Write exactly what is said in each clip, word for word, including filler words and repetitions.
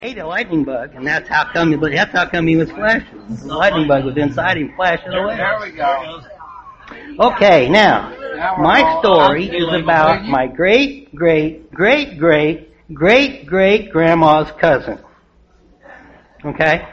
ate a lightning bug, and that's how come. But that's how come he was flashing. The lightning bug was inside him, flashing away. There we go. Okay, now my story is about my great, great, great, great, great, great grandma's cousin. Okay.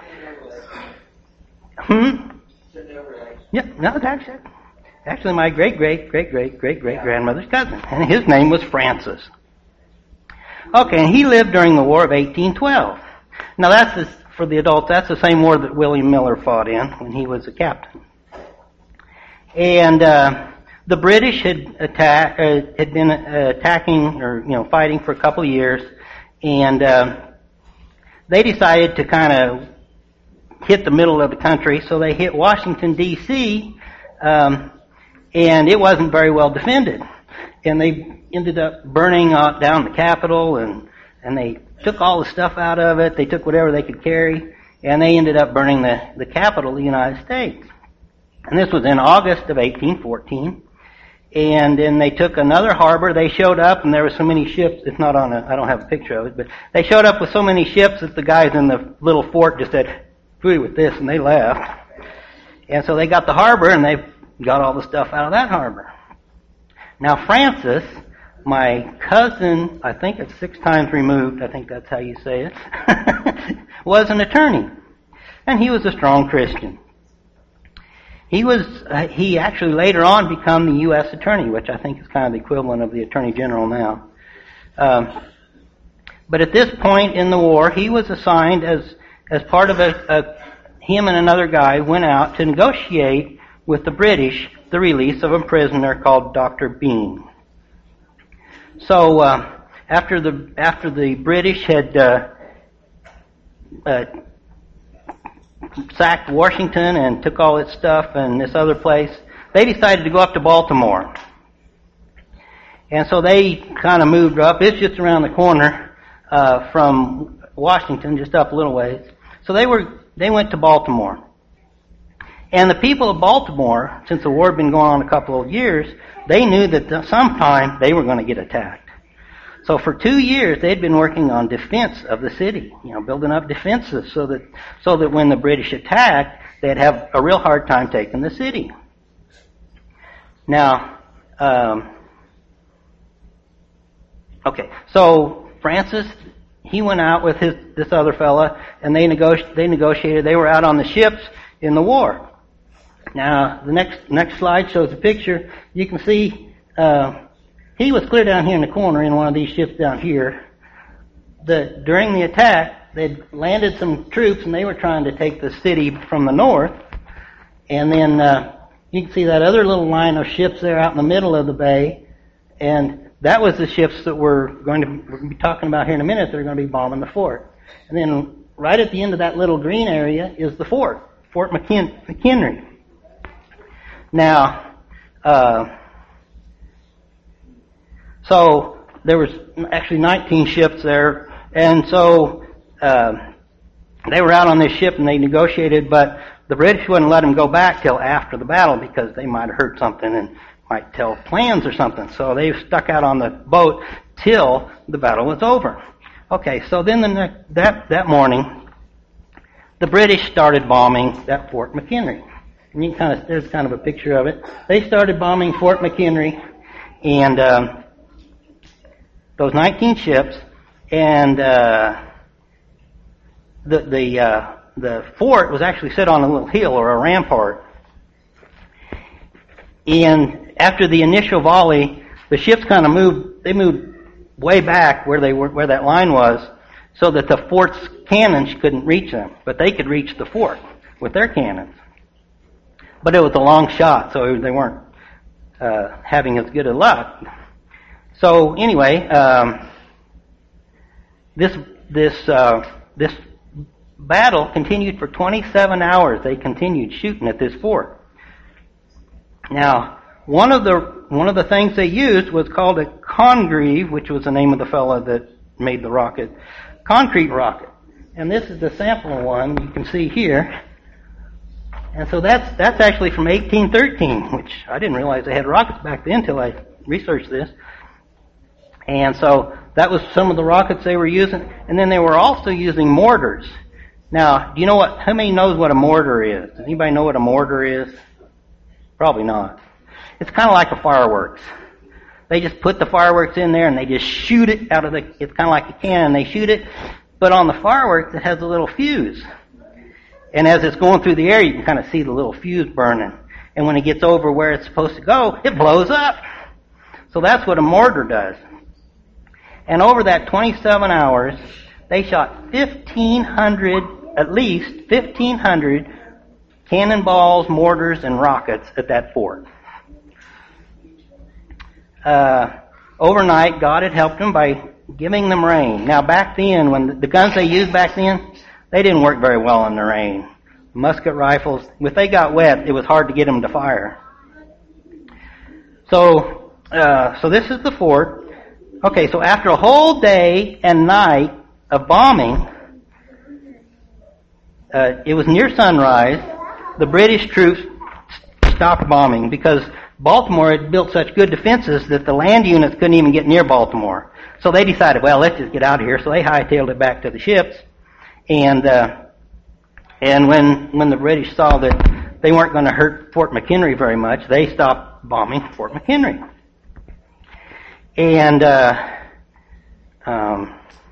Hmm. Yeah. No, it's actually actually my great, great, great, great, great, great grandmother's cousin, and his name was Francis. Okay, and he lived during the War of eighteen twelve. Now that's the, for the adults. That's the same war that William Miller fought in when he was a captain. And uh, the British had attack uh, had been uh, attacking or you know fighting for a couple of years, and uh, they decided to kind of hit the middle of the country. So they hit Washington D C, um, and it wasn't very well defended, and they ended up burning out down the Capitol, and and they took all the stuff out of it. They took whatever they could carry, and they ended up burning the the Capitol of the United States. And this was in August of eighteen fourteen. And then they took another harbor. They showed up, and there were so many ships. It's not on a, I don't have a picture of it, but they showed up with so many ships that the guys in the little fort just said, "Free with this," and they left. And so they got the harbor, and they got all the stuff out of that harbor. Now Francis, my cousin, I think it's six times removed, I think that's how you say it, was an attorney. And he was a strong Christian. He was, uh, he actually later on became the U S attorney, which I think is kind of the equivalent of the attorney general now. Um, but at this point in the war, he was assigned as, as part of a, a, him and another guy went out to negotiate with the British the release of a prisoner called Doctor Bean. So uh, after the after the British had uh, uh, sacked Washington and took all its stuff and this other place, they decided to go up to Baltimore. And so they kind of moved up. It's just around the corner uh, from Washington, just up a little ways. So they were they went to Baltimore. And the people of Baltimore, since the war had been going on a couple of years, they knew that sometime they were going to get attacked. So for two years, they'd been working on defense of the city, you know, building up defenses so that so that when the British attacked, they'd have a real hard time taking the city. Now, um, okay, so Francis, he went out with his this other fella, and they negoti- they negotiated. They were out on the ships in the war. Now, the next next slide shows a picture. You can see uh, he was clear down here in the corner in one of these ships down here. The during the attack, they'd landed some troops, and they were trying to take the city from the north. And then uh, you can see that other little line of ships there out in the middle of the bay, and that was the ships that we're going to we're going to be talking about here in a minute. They're going to be bombing the fort. And then right at the end of that little green area is the fort, Fort McKin- McHenry. Now, uh, so there was actually nineteen ships there, and so uh, they were out on this ship and they negotiated, but the British wouldn't let them go back till after the battle because they might have heard something and might tell plans or something. So they stuck out on the boat till the battle was over. Okay, so then the ne- that that morning, the British started bombing that Fort McHenry. And you can kind of, there's kind of a picture of it. They started bombing Fort McHenry and um, those nineteen ships, and uh, the the uh, the fort was actually set on a little hill or a rampart. And after the initial volley, the ships kind of moved. They moved way back where they were, where that line was, so that the fort's cannons couldn't reach them, but they could reach the fort with their cannons. But it was a long shot, so they weren't uh, having as good a luck. So anyway, um, this this uh, this battle continued for twenty-seven hours. They continued shooting at this fort. Now, one of the one of the things they used was called a Congreve, which was the name of the fellow that made the rocket, concrete rocket. And this is the sample one you can see here. And so that's that's actually from eighteen thirteen, which I didn't realize they had rockets back then until I researched this. And so that was some of the rockets they were using. And then they were also using mortars. Now, do you know what, how many knows what a mortar is? Does anybody know what a mortar is? Probably not. It's kind of like a fireworks. They just put the fireworks in there and they just shoot it out of the, it's kind of like a cannon. They shoot it, but on the fireworks it has a little fuse. And as it's going through the air, you can kind of see the little fuse burning. And when it gets over where it's supposed to go, it blows up. So that's what a mortar does. And over that twenty-seven hours, they shot fifteen hundred, at least fifteen hundred cannonballs, mortars, and rockets at that fort. Uh, overnight, God had helped them by giving them rain. Now, back then, when the, the guns they used back then, they didn't work very well in the rain. Musket rifles, if they got wet, it was hard to get them to fire. So, uh, so this is the fort. Okay, so after a whole day and night of bombing, uh, it was near sunrise, the British troops stopped bombing because Baltimore had built such good defenses that the land units couldn't even get near Baltimore. So they decided, well, let's just get out of here. So they hightailed it back to the ships. And uh, and when when the British saw that they weren't going to hurt Fort McHenry very much, they stopped bombing Fort McHenry. And, uh, um,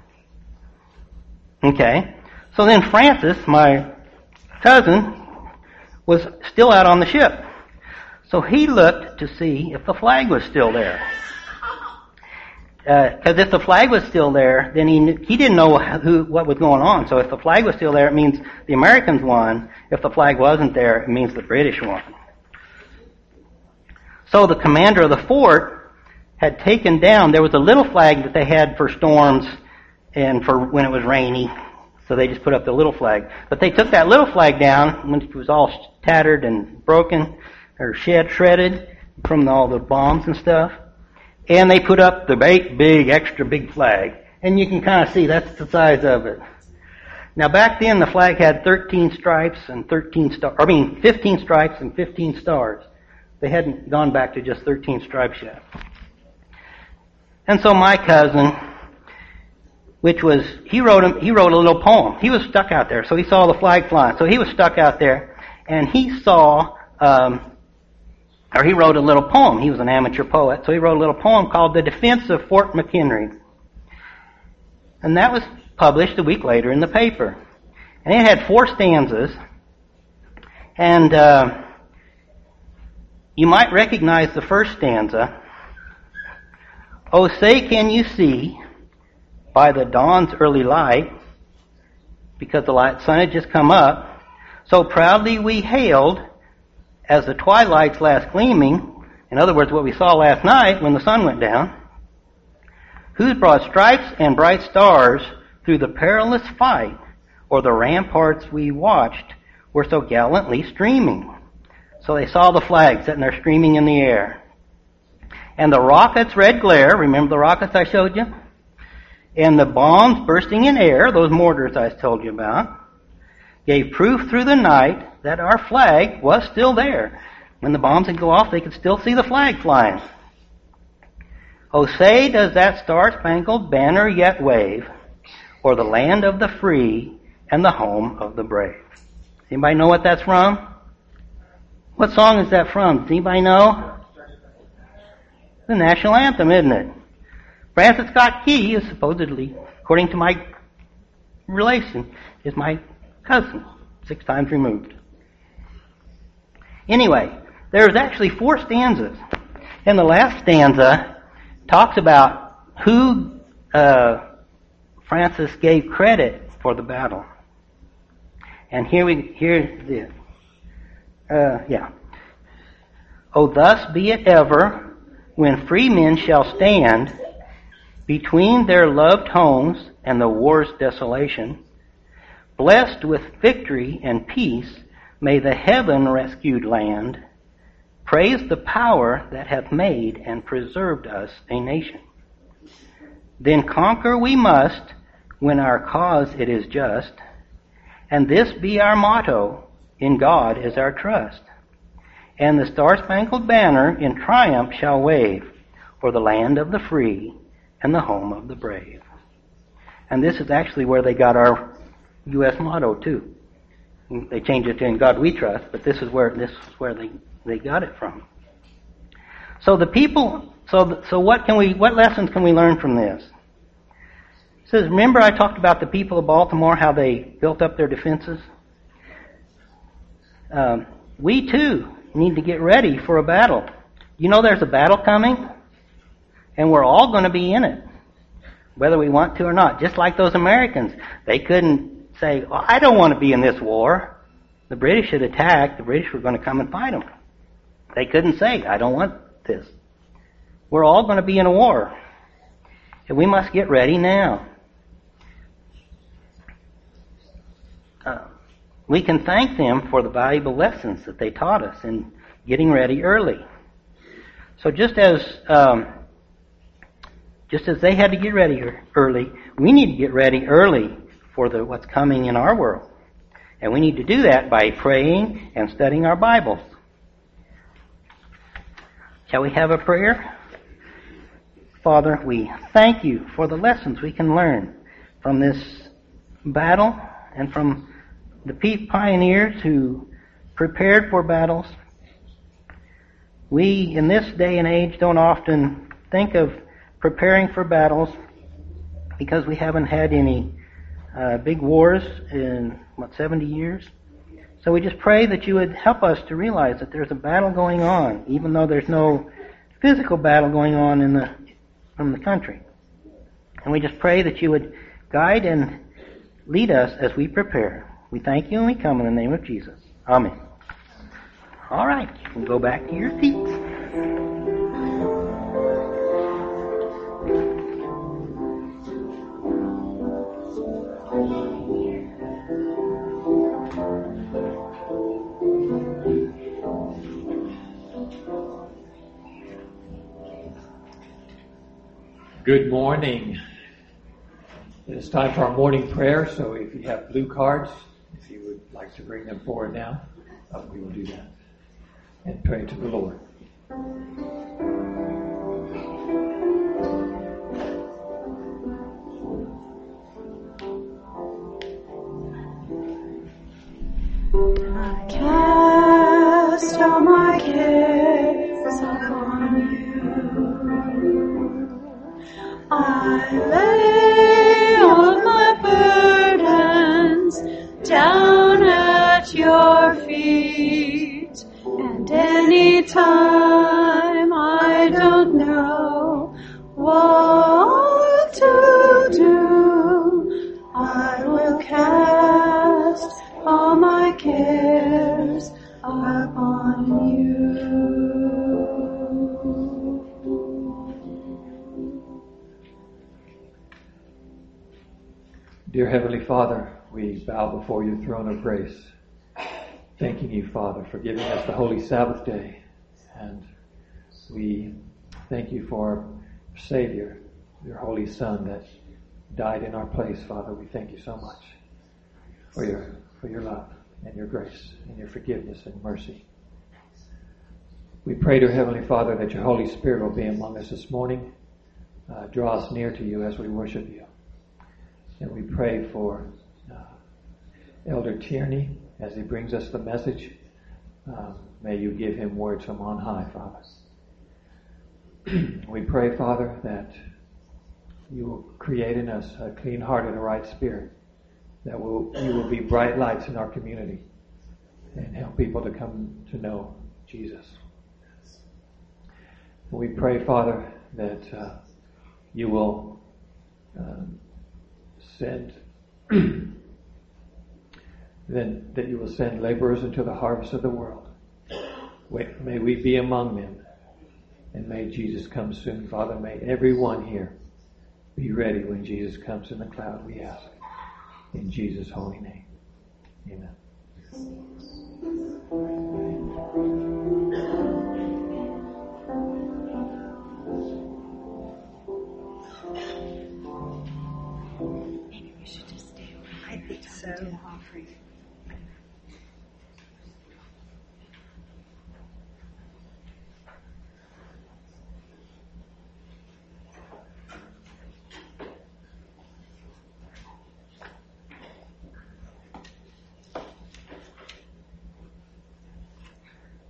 okay. So then Francis, my cousin, was still out on the ship. So he looked to see if the flag was still there. Because uh, if the flag was still there, then he knew, he didn't know who what was going on. So if the flag was still there, it means the Americans won. If the flag wasn't there, it means the British won. So the commander of the fort had taken down, there was a little flag that they had for storms and for when it was rainy. So they just put up the little flag. But they took that little flag down when it was all tattered and broken or shed, shredded from all the bombs and stuff. And they put up the big, big, extra big flag. And you can kind of see that's the size of it. Now back then the flag had thirteen stripes and thirteen stars, I mean fifteen stripes and fifteen stars. They hadn't gone back to just thirteen stripes yet. And so my cousin, which was, he wrote a, he wrote a little poem. He was stuck out there, so he saw the flag flying. So he was stuck out there, and he saw, um, or he wrote a little poem. He was an amateur poet, so he wrote a little poem called The Defense of Fort McHenry. And that was published a week later in the paper. And it had four stanzas, and uh, you might recognize the first stanza. Oh, say, can you see by the dawn's early light, because the light sun had just come up, so proudly we hailed as the twilight's last gleaming, in other words, what we saw last night when the sun went down, whose broad stripes and bright stars through the perilous fight, or the ramparts we watched, were so gallantly streaming. So they saw the flag sitting there streaming in the air. And the rockets' red glare, remember the rockets I showed you? And the bombs bursting in air, those mortars I told you about, gave proof through the night that our flag was still there. When the bombs would go off, they could still see the flag flying. Oh, say, does that star-spangled banner yet wave o'er the land of the free and the home of the brave? Anybody know what that's from? What song is that from? Does anybody know? The national anthem, isn't it? Francis Scott Key is supposedly, according to my relation, is my cousin, six times removed. Anyway, there's actually four stanzas. And the last stanza talks about who uh, Francis gave credit for the battle. And here we here's this. Uh, yeah. Oh, thus be it ever, when free men shall stand between their loved homes and the war's desolation, blessed with victory and peace, may the heaven-rescued land praise the power that hath made and preserved us a nation. Then conquer we must, when our cause it is just, and this be our motto, in God is our trust. And the star-spangled banner in triumph shall wave for the land of the free and the home of the brave. And this is actually where they got our U S motto too. They changed it to "In God We Trust," but this is where this is where they, they got it from. So the people, so so what can we, what lessons can we learn from this? It says, remember I talked about the people of Baltimore, how they built up their defenses? Um, we too need to get ready for a battle. You know there's a battle coming, and we're all going to be in it, whether we want to or not. Just like those Americans, they couldn't say, oh, I don't want to be in this war. The British had attacked. The British were going to come and fight them. They couldn't say, I don't want this. We're all going to be in a war, and we must get ready now. Uh, we can thank them for the valuable lessons that they taught us in getting ready early. So just as um, just as they had to get ready early, we need to get ready early for the what's coming in our world. And we need to do that by praying and studying our Bibles. Shall we have a prayer? Father, we thank you for the lessons we can learn from this battle and from the pioneers who prepared for battles. We, in this day and age, don't often think of preparing for battles because we haven't had any uh, big wars in, what, seventy years? So we just pray that you would help us to realize that there's a battle going on, even though there's no physical battle going on in the from the country. And we just pray that you would guide and lead us as we prepare. We thank you and we come in the name of Jesus. Amen. All right, you can go back to your seats. Good morning. It's time for our morning prayer, so if you have blue cards, if you would like to bring them forward now, uh, we will do that and pray to the Lord. I cast all my cares upon you. I lay all my burdens down at your feet, and any time I don't know what to do, I will cast all my cares upon you. Dear Heavenly Father, we bow before your throne of grace, thanking you, Father, for giving us the holy Sabbath day. And we thank you for our Savior, your Holy Son that died in our place, Father. We thank you so much for your for your love and your grace and your forgiveness and mercy. We pray, dear Heavenly Father, that your Holy Spirit will be among us this morning. Uh, draw us near to you as we worship you. And we pray for uh, Elder Tierney as he brings us the message. Uh, may you give him words from on high, Father. We pray, Father, that you will create in us a clean heart and a right spirit, that will you will be bright lights in our community and help people to come to know Jesus. We pray, Father, that uh, you will um, send then that you will send laborers into the harvest of the world. May we be among them, and may Jesus come soon. Father, may everyone here be ready when Jesus comes in the cloud, we ask. In Jesus' holy name. Amen. Maybe we should just stay over. I think so. Do the offering.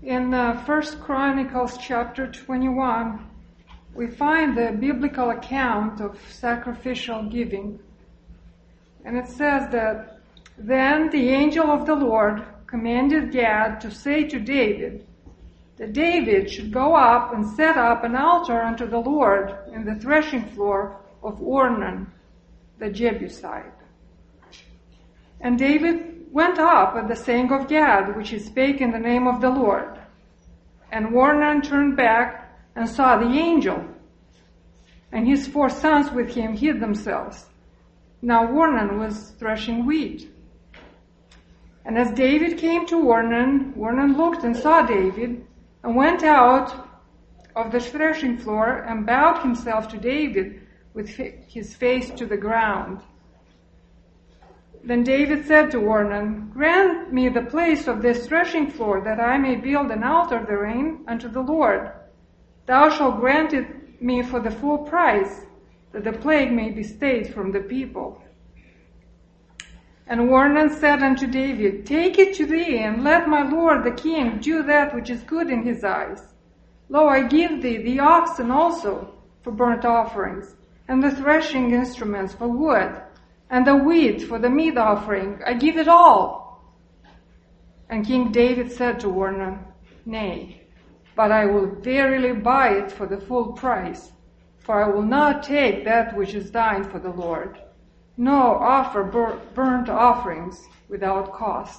In uh, First Chronicles chapter twenty-one, we find the biblical account of sacrificial giving. And it says that, "Then the angel of the Lord commanded Gad to say to David, that David should go up and set up an altar unto the Lord in the threshing floor of Ornan, the Jebusite. And David went up at the saying of Gad, which he spake in the name of the Lord. And Ornan turned back and saw the angel, and his four sons with him hid themselves. Now Ornan was threshing wheat. And as David came to Ornan, Ornan looked and saw David, and went out of the threshing floor and bowed himself to David with his face to the ground. Then David said to Ornan, Grant me the place of this threshing floor, that I may build an altar therein unto the Lord. Thou shalt grant it me for the full price, that the plague may be stayed from the people. And Ornan said unto David, Take it to thee, and let my lord the king do that which is good in his eyes. Lo, I give thee the oxen also for burnt offerings, and the threshing instruments for wood, and the wheat for the meat offering. I give it all. And King David said to Ornan, Nay, but I will verily buy it for the full price, for I will not take that which is thine for the Lord, nor offer bur- burnt offerings without cost.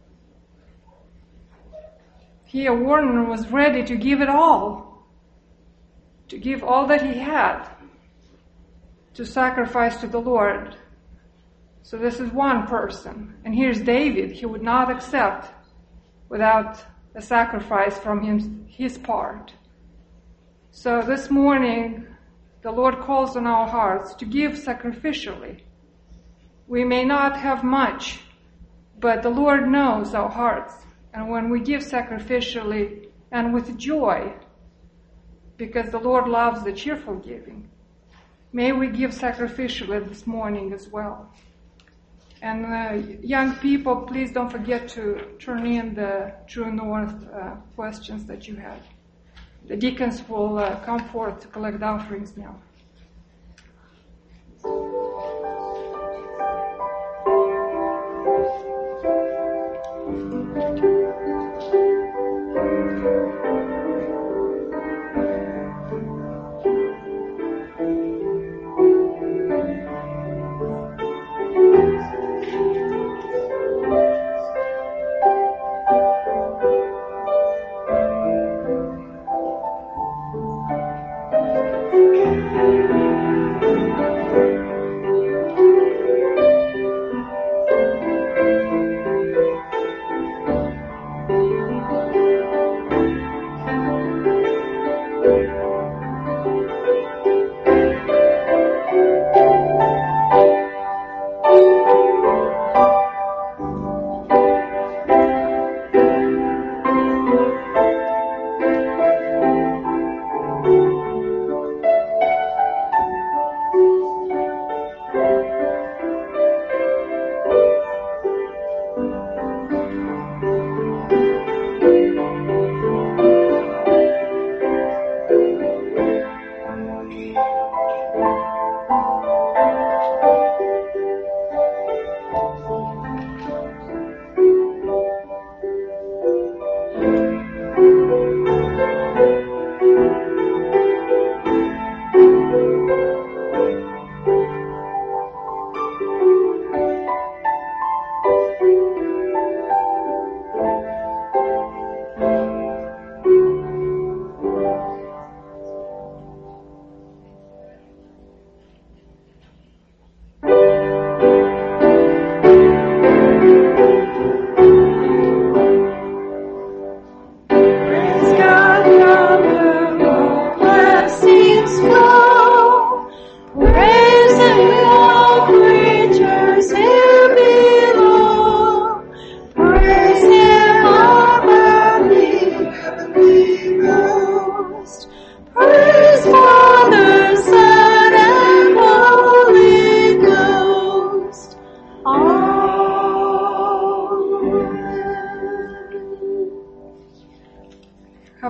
Here Ornan was ready to give it all, to give all that he had, to sacrifice to the Lord. So this is one person. And here's David. He would not accept without a sacrifice from him, his part. So this morning, the Lord calls on our hearts to give sacrificially. We may not have much, but the Lord knows our hearts. And when we give sacrificially and with joy, because the Lord loves the cheerful giving, may we give sacrificially this morning as well. And uh, young people, please don't forget to turn in the True North uh, questions that you had. The deacons will uh, come forth to collect offerings now. Thank you.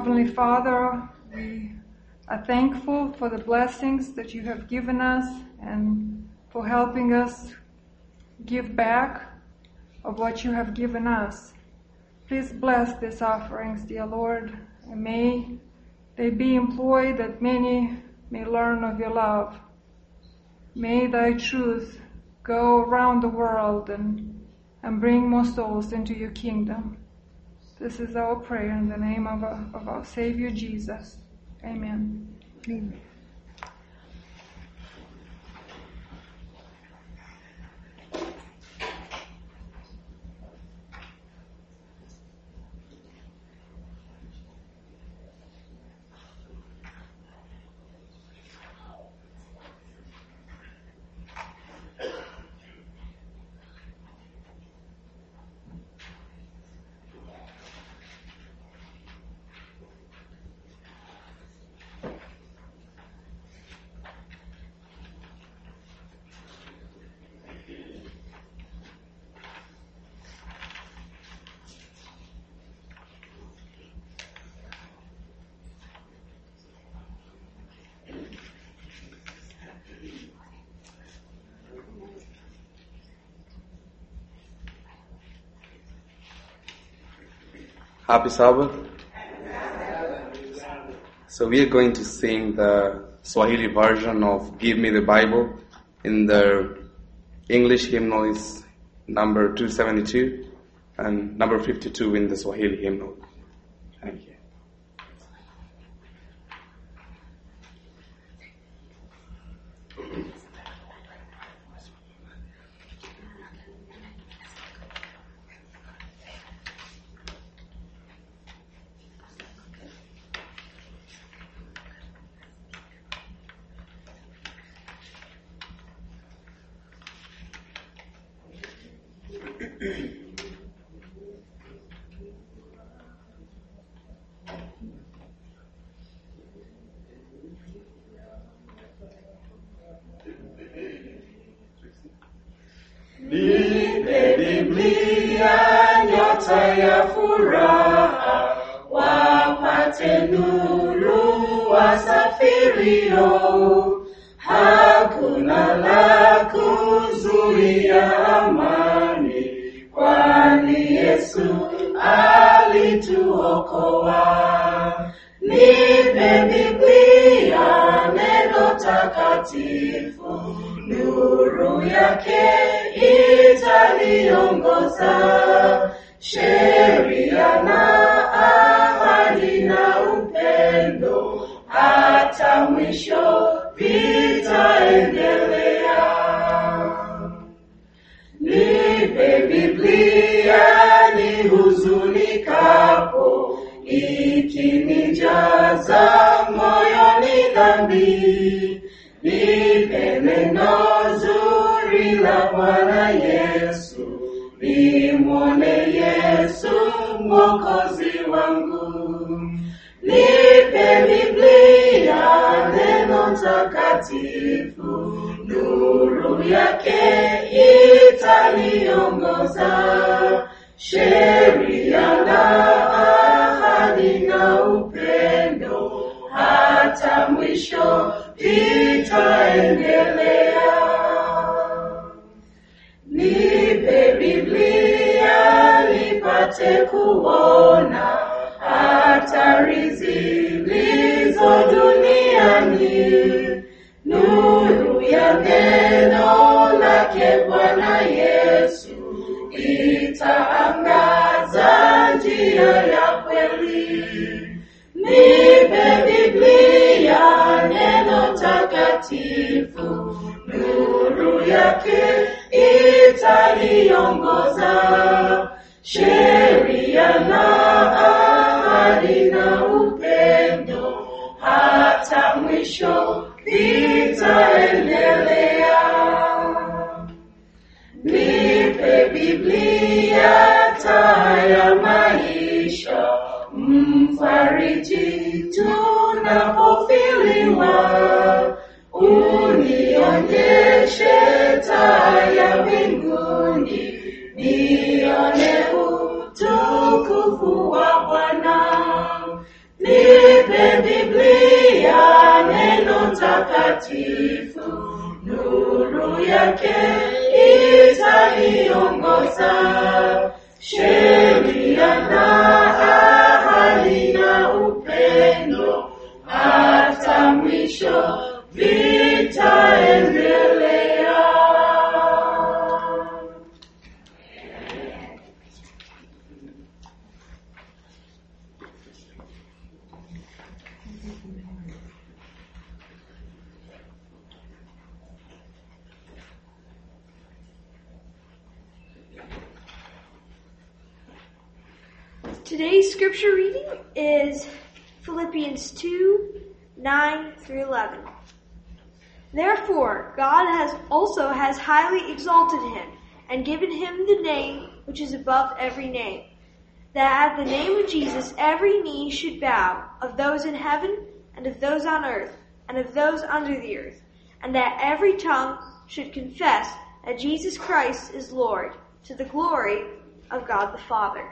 Heavenly Father, we are thankful for the blessings that you have given us and for helping us give back of what you have given us. Please bless these offerings, dear Lord, and may they be employed that many may learn of your love. May thy truth go around the world and, and bring more souls into your kingdom. This is our prayer in the name of our, of our Savior Jesus. Amen. Amen. Happy Sabbath. So we are going to sing the Swahili version of Give Me the Bible. In the English hymnal is number two seventy-two and number fifty-two in the Swahili hymnal. Thank you. Nipe Biblia, nyota ya furaha, wapate nuru wasafirio. Hakuna la kuzuia amani, kwani Yesu alituokoa. Nipe Biblia, neno takatifu, nuru yake itaniongoza. Sheria na ahadi na upendo, hata mwisho vitaendelea. Nipe Biblia nihuzunikapo, ikinijaza moyoni dhambi. Nipe neno zuri la Bwana Yesu, nimwone Yesu mwokozi wangu. Nipe Biblia, neno takatifu, nuru yake itaniongoza. Sheria na ahadi na upendo, hata mwisho vitaendelea. Nipe Biblia nipate kuona hatari zilizo duniani. Nuru ya neno lake Bwana Yesu itaangaza njia ya kweli. Nipe Biblia, neno takatifu, nuru yake itaniongoza. Sheria na ahadi na upendo, hata mwisho vitaendelea. Nipe Biblia, taa ya maisha, mfariji tunapofiliwa. Unionyeshe taa ya mbinguni, nione utukufu wa Bwana. Nipe sheria na ahadi na upendo, hata mwisho vitaendelea. Today's scripture reading is Philippians two, nine through eleven. Therefore, God has also has highly exalted him and given him the name which is above every name, that at the name of Jesus every knee should bow, of those in heaven and of those on earth and of those under the earth, and that every tongue should confess that Jesus Christ is Lord, to the glory of God the Father.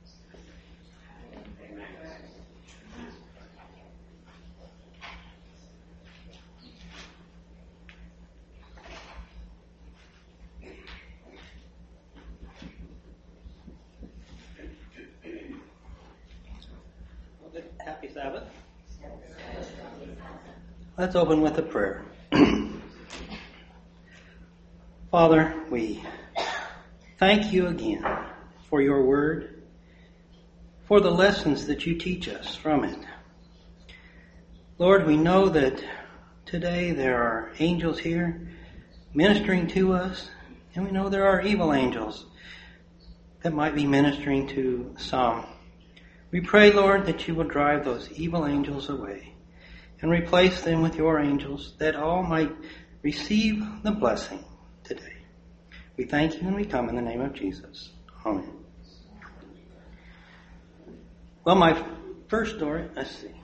Happy Sabbath. Let's open with a prayer. Father, we thank you again for your word, for the lessons that you teach us from it. Lord, we know that today there are angels here ministering to us, and we know there are evil angels that might be ministering to some. We pray, Lord, that you will drive those evil angels away and replace them with your angels, that all might receive the blessing today. We thank you and we come in the name of Jesus. Amen. Well, my first story, let's see.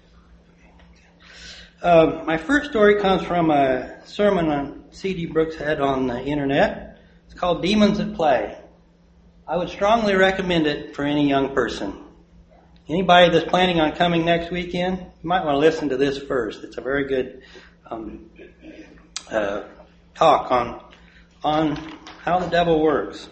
Uh, my first story comes from a sermon on C D Brooks had on the internet. It's called Demons at Play. I would strongly recommend it for any young person. Anybody that's planning on coming next weekend, you might want to listen to this first. It's a very good um, uh, talk on on how the devil works.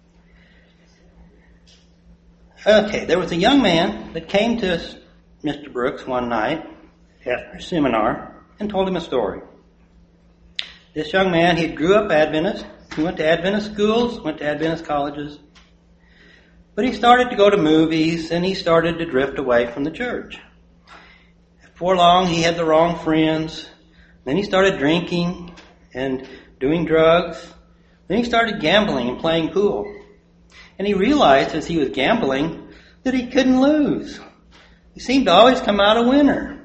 Okay, there was a young man that came to Mister Brooks one night after a seminar and told him a story. This young man, he grew up Adventist. He went to Adventist schools, went to Adventist colleges. But he started to go to movies, and he started to drift away from the church. Before long, he had the wrong friends. Then he started drinking and doing drugs. Then he started gambling and playing pool. And he realized as he was gambling that he couldn't lose. He seemed to always come out a winner.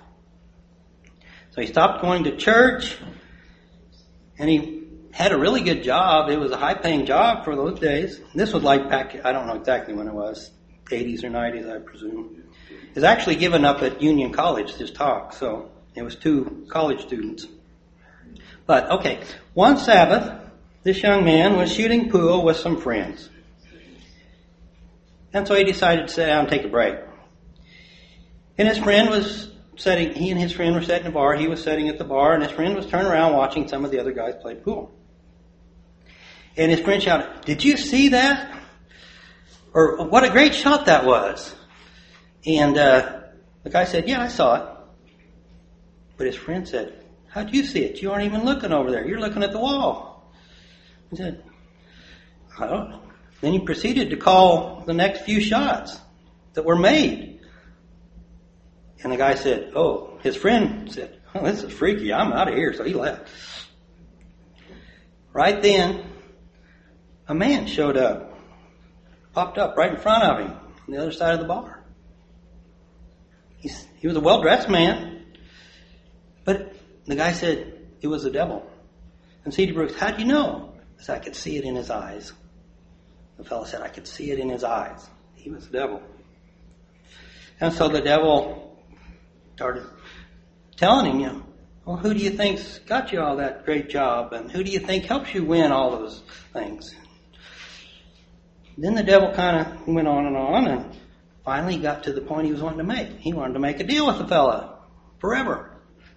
So he stopped going to church, and he had a really good job. It was a high-paying job for those days. This was like back, I don't know exactly when it was, eighties or nineties, I presume. It was actually given up at Union College, this talk, so it was two college students. But, okay, one Sabbath, this young man was shooting pool with some friends. And so he decided to sit down and take a break. And his friend was sitting, he and his friend were sitting at the bar, he was sitting at the bar, and his friend was turning around watching some of the other guys play pool. And his friend shouted, "Did you see that? Or what a great shot that was." And uh, the guy said, "Yeah, I saw it." But his friend said, "How'd you see it? You aren't even looking over there. You're looking at the wall." He said, "I don't know." Then he proceeded to call the next few shots that were made. And the guy said, oh, his friend said, "Oh, this is freaky. I'm out of here." So he left. Right then, a man showed up, popped up right in front of him on the other side of the bar. He's, he was a well-dressed man, but the guy said it was the devil. And C D Brooks, "How do you know?" I said, "I could see it in his eyes." The fellow said, "I could see it in his eyes." He was the devil. And so the devil started telling him, you know, "Well, who do you think's got you all that great job? And who do you think helps you win all those things?" Then the devil kind of went on and on, and finally got to the point he was wanting to make. He wanted to make a deal with the fella forever.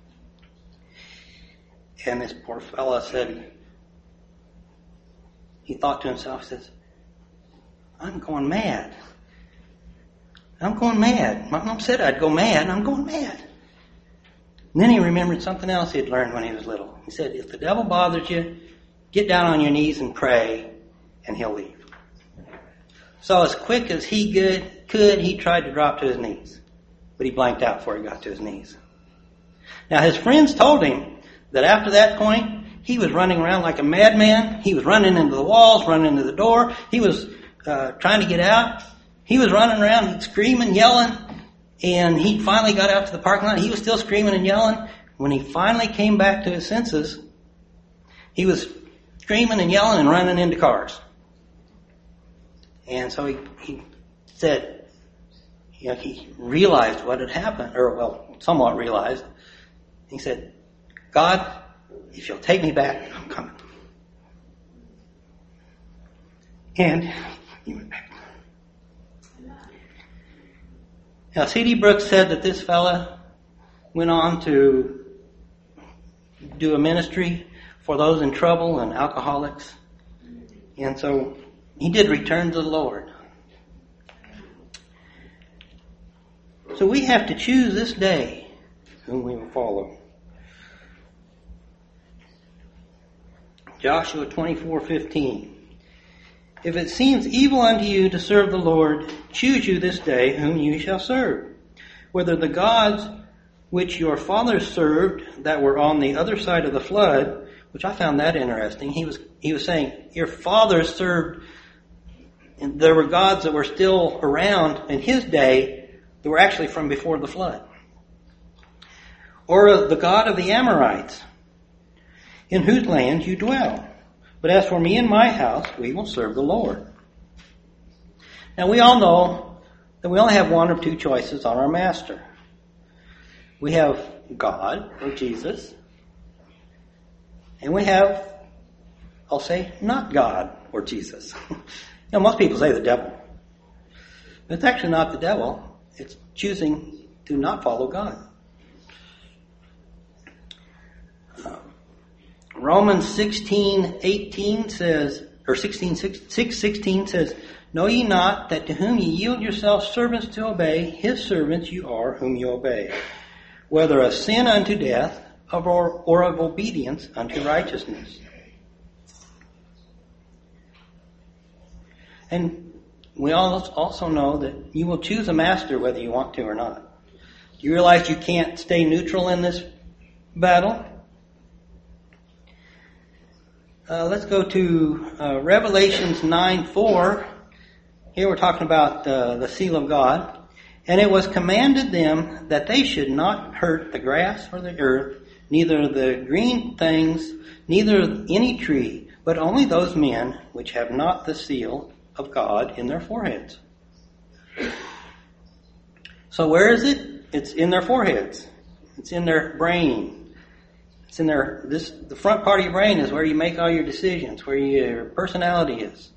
And this poor fella said, he thought to himself, says, I'm going mad. I'm going mad. My mom said I'd go mad, and I'm going mad. And then he remembered something else he had learned when he was little. He said, if the devil bothers you, get down on your knees and pray, and he'll leave. So as quick as he could, could, he tried to drop to his knees. But he blanked out before he got to his knees. Now his friends told him that after that point, he was running around like a madman. He was running into the walls, running into the door. He was uh, trying to get out. He was running around screaming, yelling. And he finally got out to the parking lot. He was still screaming and yelling. When he finally came back to his senses, he was screaming and yelling and running into cars. And so he, he said, you know, he realized what had happened, or well, somewhat realized. He said, God, if you'll take me back, I'm coming. And he went back. Now, C D Brooks said that this fella went on to do a ministry for those in trouble and alcoholics. And so he did return to the Lord. So we have to choose this day whom we will follow. Joshua twenty-four fifteen. If it seems evil unto you to serve the Lord, choose you this day whom you shall serve, whether the gods which your fathers served that were on the other side of the flood, which I found that interesting. He was he was saying your fathers served, and there were gods that were still around in his day that were actually from before the flood, or the God of the Amorites, in whose land you dwell. But as for me and my house, we will serve the Lord. Now we all know that we only have one or two choices on our master. We have God, or Jesus, and we have, I'll say, not God, or Jesus. You know, most people say the devil. But it's actually not the devil. It's choosing to not follow God. Romans sixteen eighteen says, or sixteen six sixteen says, know ye not that to whom ye yield yourselves servants to obey, his servants you are whom you obey, whether of sin unto death, or, or of obedience unto righteousness. And we all also know that you will choose a master whether you want to or not. Do you realize you can't stay neutral in this battle? Uh, let's go to uh, Revelations nine four. Here we're talking about uh, the seal of God. And it was commanded them that they should not hurt the grass or the earth, neither the green things, neither any tree, but only those men which have not the seal of God in their foreheads. So where is it? It's in their foreheads. It's in their brain. It's in their, this, the front part of your brain is where you make all your decisions, where your personality is.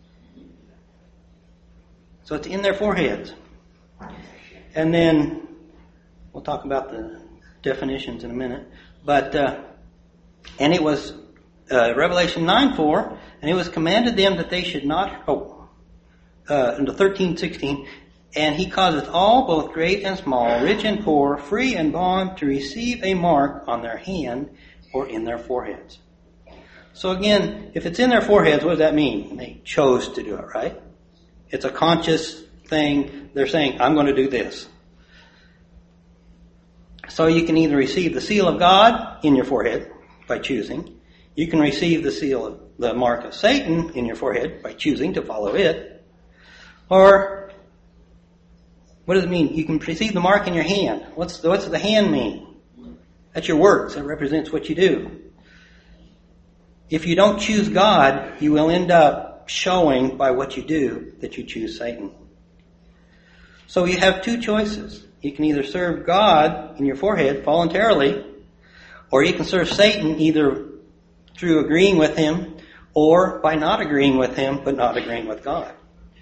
So it's in their foreheads. And then, we'll talk about the definitions in a minute. But, uh, and it was, uh, Revelation nine four, and it was commanded them that they should not, oh, uh, into thirteen sixteen, and he causeth all, both great and small, rich and poor, free and bond, to receive a mark on their hand, or in their foreheads. So again, if it's in their foreheads, what does that mean? They chose to do it, right? It's a conscious thing. They're saying, I'm going to do this. So you can either receive the seal of God in your forehead by choosing. You can receive the seal of the mark of Satan in your forehead by choosing to follow it. Or, what does it mean? You can receive the mark in your hand. What's the, what's the hand mean? That's your works. That represents what you do. If you don't choose God, you will end up showing by what you do that you choose Satan. So you have two choices. You can either serve God in your forehead voluntarily, or you can serve Satan either through agreeing with him or by not agreeing with him but not agreeing with God.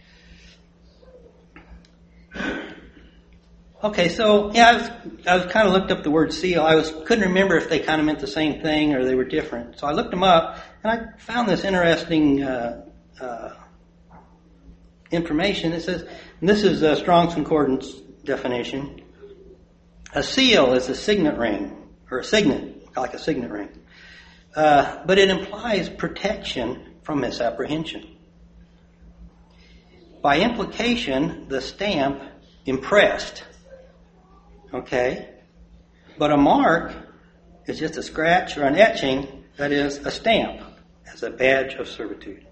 Okay, so yeah, I was, I was kind of looked up the word seal. I was couldn't remember if they kind of meant the same thing or they were different. So I looked them up, and I found this interesting uh, uh, information. It says, and this is a Strong's Concordance definition, a seal is a signet ring, or a signet, like a signet ring. Uh, but it implies protection from misapprehension. By implication, the stamp impressed. Okay? But a mark is just a scratch or an etching, that is, a stamp, as a badge of servitude.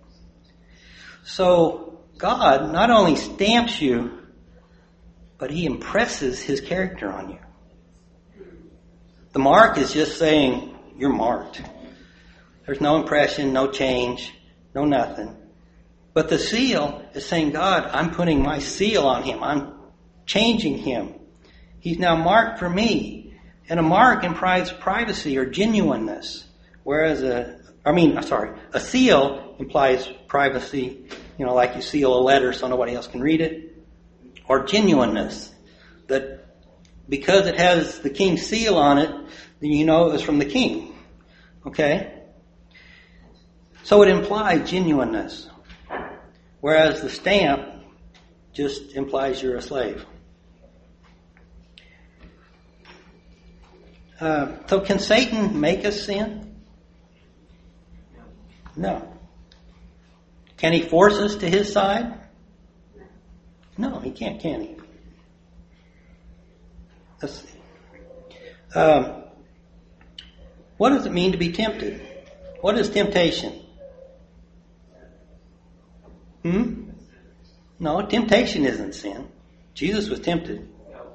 So, God not only stamps you, but He impresses His character on you. The mark is just saying, you're marked. There's no impression, no change, no nothing. But the seal is saying, God, I'm putting my seal on him. I'm changing him. He's now marked for me. And a mark implies privacy or genuineness. Whereas a, I mean, sorry, a seal implies privacy, you know, like you seal a letter so nobody else can read it. Or genuineness. That because it has the king's seal on it, then you know it was from the king. Okay? So it implies genuineness. Whereas the stamp just implies you're a slave. Uh, so can Satan make us sin? No. Can he force us to his side? No, he can't, can he? Let's see. Um, what does it mean to be tempted? What is temptation? Hmm? No, temptation isn't sin. Jesus was tempted.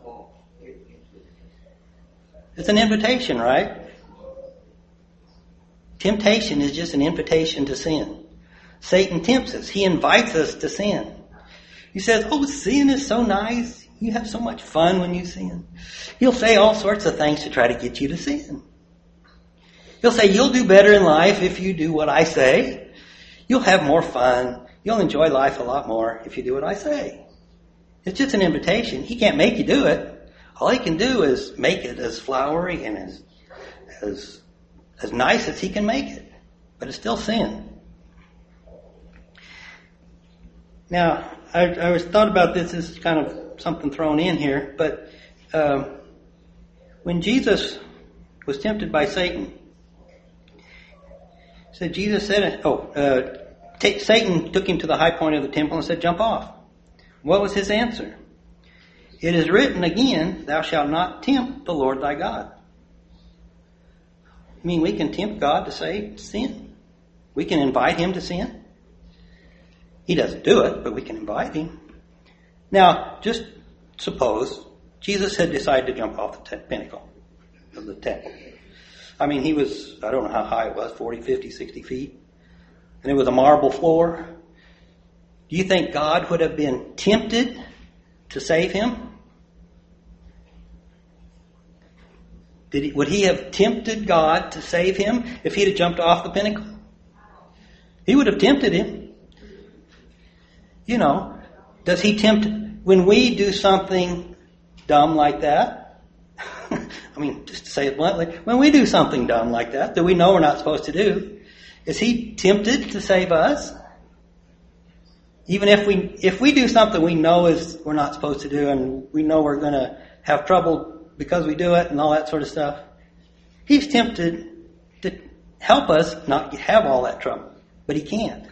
It's an invitation, right? Temptation is just an invitation to sin. Satan tempts us. He invites us to sin. He says, oh, sin is so nice. You have so much fun when you sin. He'll say all sorts of things to try to get you to sin. He'll say, you'll do better in life if you do what I say. You'll have more fun. You'll enjoy life a lot more if you do what I say. It's just an invitation. He can't make you do it. All he can do is make it as flowery and as as as nice as he can make it. But it's still sin. Now, I, I was thought about this. This is kind of something thrown in here. But um, when Jesus was tempted by Satan, so Jesus said, oh, uh, t- Satan took him to the high point of the temple and said, jump off. What was his answer? It is written again, thou shalt not tempt the Lord thy God. I mean, we can tempt God to say sin. We can invite him to sin. He doesn't do it, but we can invite him. Now, just suppose Jesus had decided to jump off the te- pinnacle of the temple. I mean, he was, I don't know how high it was, forty, fifty, sixty feet. And it was a marble floor. Do you think God would have been tempted to save him? Did he, would he have tempted God to save him if he'd have jumped off the pinnacle? He would have tempted him. You know, does he tempt, when we do something dumb like that, I mean, just to say it bluntly, when we do something dumb like that, that we know we're not supposed to do, is he tempted to save us? Even if we if we do something we know is we're not supposed to do and we know we're going to have trouble because we do it and all that sort of stuff, he's tempted to help us not have all that trouble. But he can't.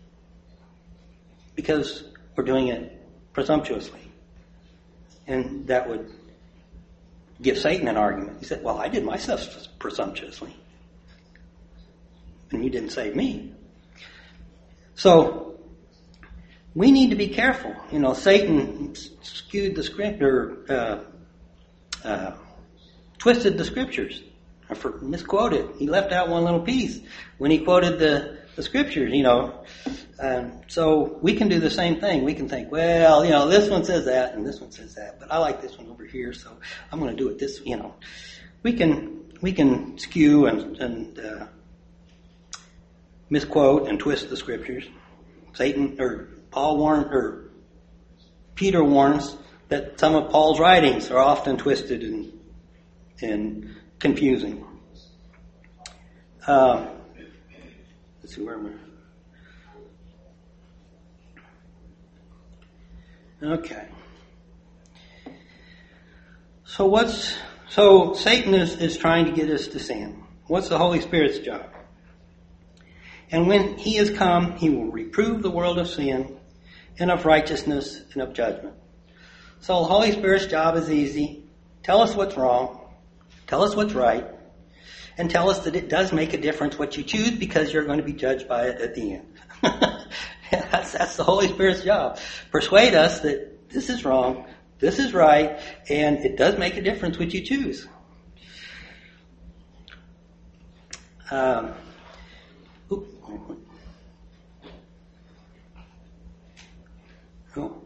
Because we're doing it presumptuously. And that would give Satan an argument. He said, well, I did my stuff presumptuously. And you didn't save me. So, we need to be careful. You know, Satan skewed the script, or uh, uh, twisted the scriptures, or for, misquoted. He left out one little piece when he quoted the, the scriptures, you know. Um, so we can do the same thing. We can think, well, you know, this one says that and this one says that, but I like this one over here, so I'm going to do it this, you know. We can we can skew and, and uh, misquote and twist the scriptures. Satan or Paul warned, or Peter warns that some of Paul's writings are often twisted and and confusing. Uh, let's see where am I? Okay. So what's so Satan is, is trying to get us to sin. What's the Holy Spirit's job? And when he has come, he will reprove the world of sin and of righteousness and of judgment. So the Holy Spirit's job is easy. Tell us what's wrong. Tell us what's right. And tell us that it does make a difference what you choose because you're going to be judged by it at the end. that's, that's the Holy Spirit's job. Persuade us that this is wrong, this is right, and it does make a difference what you choose. Um, oops. Oh.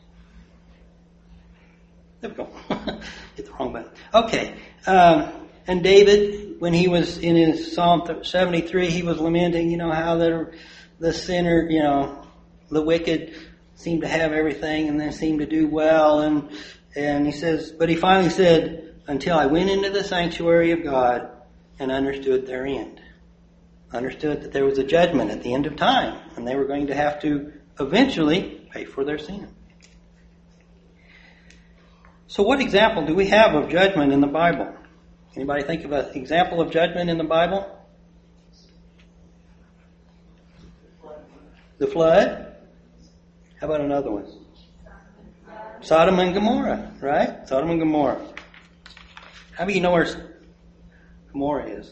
There we go. Hit the wrong button. Okay. Um, and David, when he was in his Psalm seventy-three, he was lamenting, you know, how the, the sinner, you know, the wicked seem to have everything and they seem to do well. And, and he says, but he finally said, until I went into the sanctuary of God and understood their end. Understood that there was a judgment at the end of time and they were going to have to eventually pay for their sin. So what example do we have of judgment in the Bible? Anybody think of an example of judgment in the Bible? The flood? How about another one? Sodom and Gomorrah, right? Sodom and Gomorrah. How many of you know where Gomorrah is?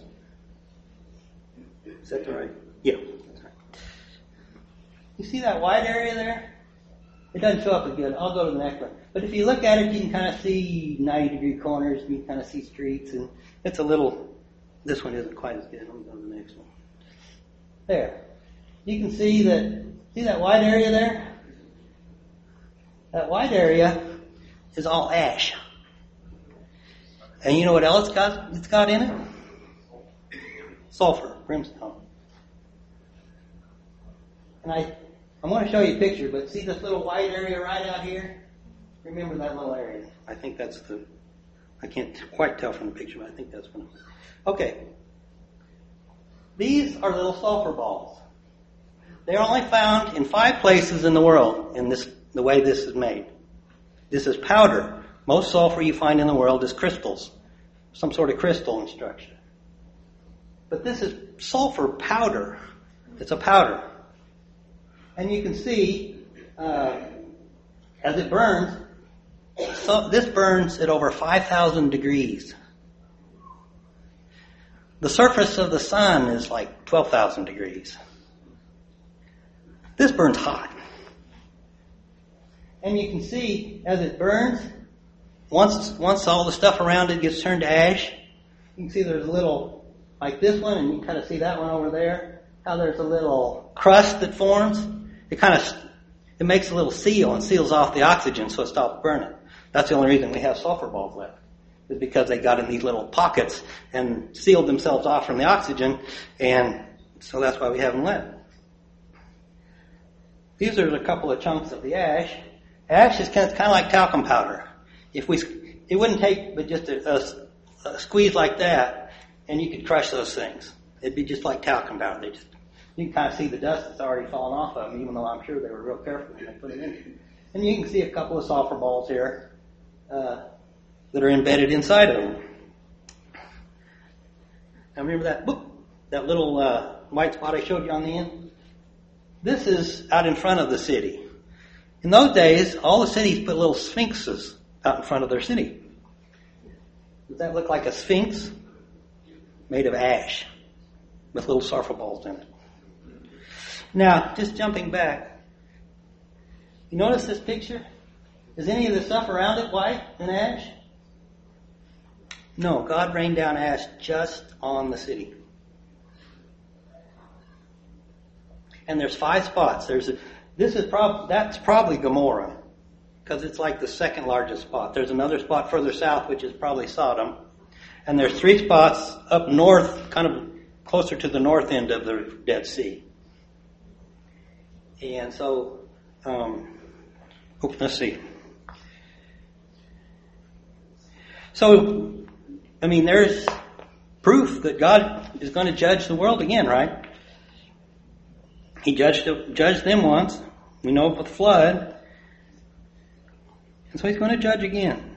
Is that right? Yeah. That's right. You see that wide area there? It doesn't show up as good. I'll go to the next one. But if you look at it, you can kind of see ninety degree corners. You can kind of see streets. And it's a little, this one isn't quite as good. Let me go to the next one. There. You can see that, see that wide area there? That wide area is all ash. And you know what else it's got, it's got in it? Sulfur, brimstone. And I, I want to show you a picture, but see this little white area right out here? Remember that little area. I think that's the, I can't quite tell from the picture, but I think that's what it is. Okay. These are little sulfur balls. They are only found in five places in the world in this, the way this is made. This is powder. Most sulfur you find in the world is crystals. Some sort of crystal in structure. But this is sulfur powder. It's a powder. And you can see, uh, as it burns, so this burns at over five thousand degrees. The surface of the sun is like twelve thousand degrees. This burns hot. And you can see, as it burns, once once all the stuff around it gets turned to ash, you can see there's a little, like this one, and you can kind of see that one over there, how there's a little crust that forms. It kind of, it makes a little seal and seals off the oxygen so it stops burning. That's the only reason we have sulfur balls left, is because they got in these little pockets and sealed themselves off from the oxygen, and so that's why we have them left. These are a couple of chunks of the ash. Ash is kind of, kind of like talcum powder. If we, it wouldn't take but just a, a, a squeeze like that, and you could crush those things. It'd be just like talcum powder. They just, you can kind of see the dust that's already fallen off of them, even though I'm sure they were real careful when they put it in. And you can see a couple of sulfur balls here uh, that are embedded inside of them. Now remember that book, that little uh, white spot I showed you on the end? This is out in front of the city. In those days, all the cities put little sphinxes out in front of their city. Does that look like a sphinx? Made of ash with little sulfur balls in it. Now, just jumping back, you notice this picture? Is any of the stuff around it white and ash? No, God rained down ash just on the city. And there's five spots. There's a, this is prob, that's probably Gomorrah, because it's like the second largest spot. There's another spot further south, which is probably Sodom. And there's three spots up north, kind of closer to the north end of the Dead Sea. And so, um, let's see. So, I mean, there's proof that God is going to judge the world again, right? He judged judged them once. We know with the flood. And so he's going to judge again.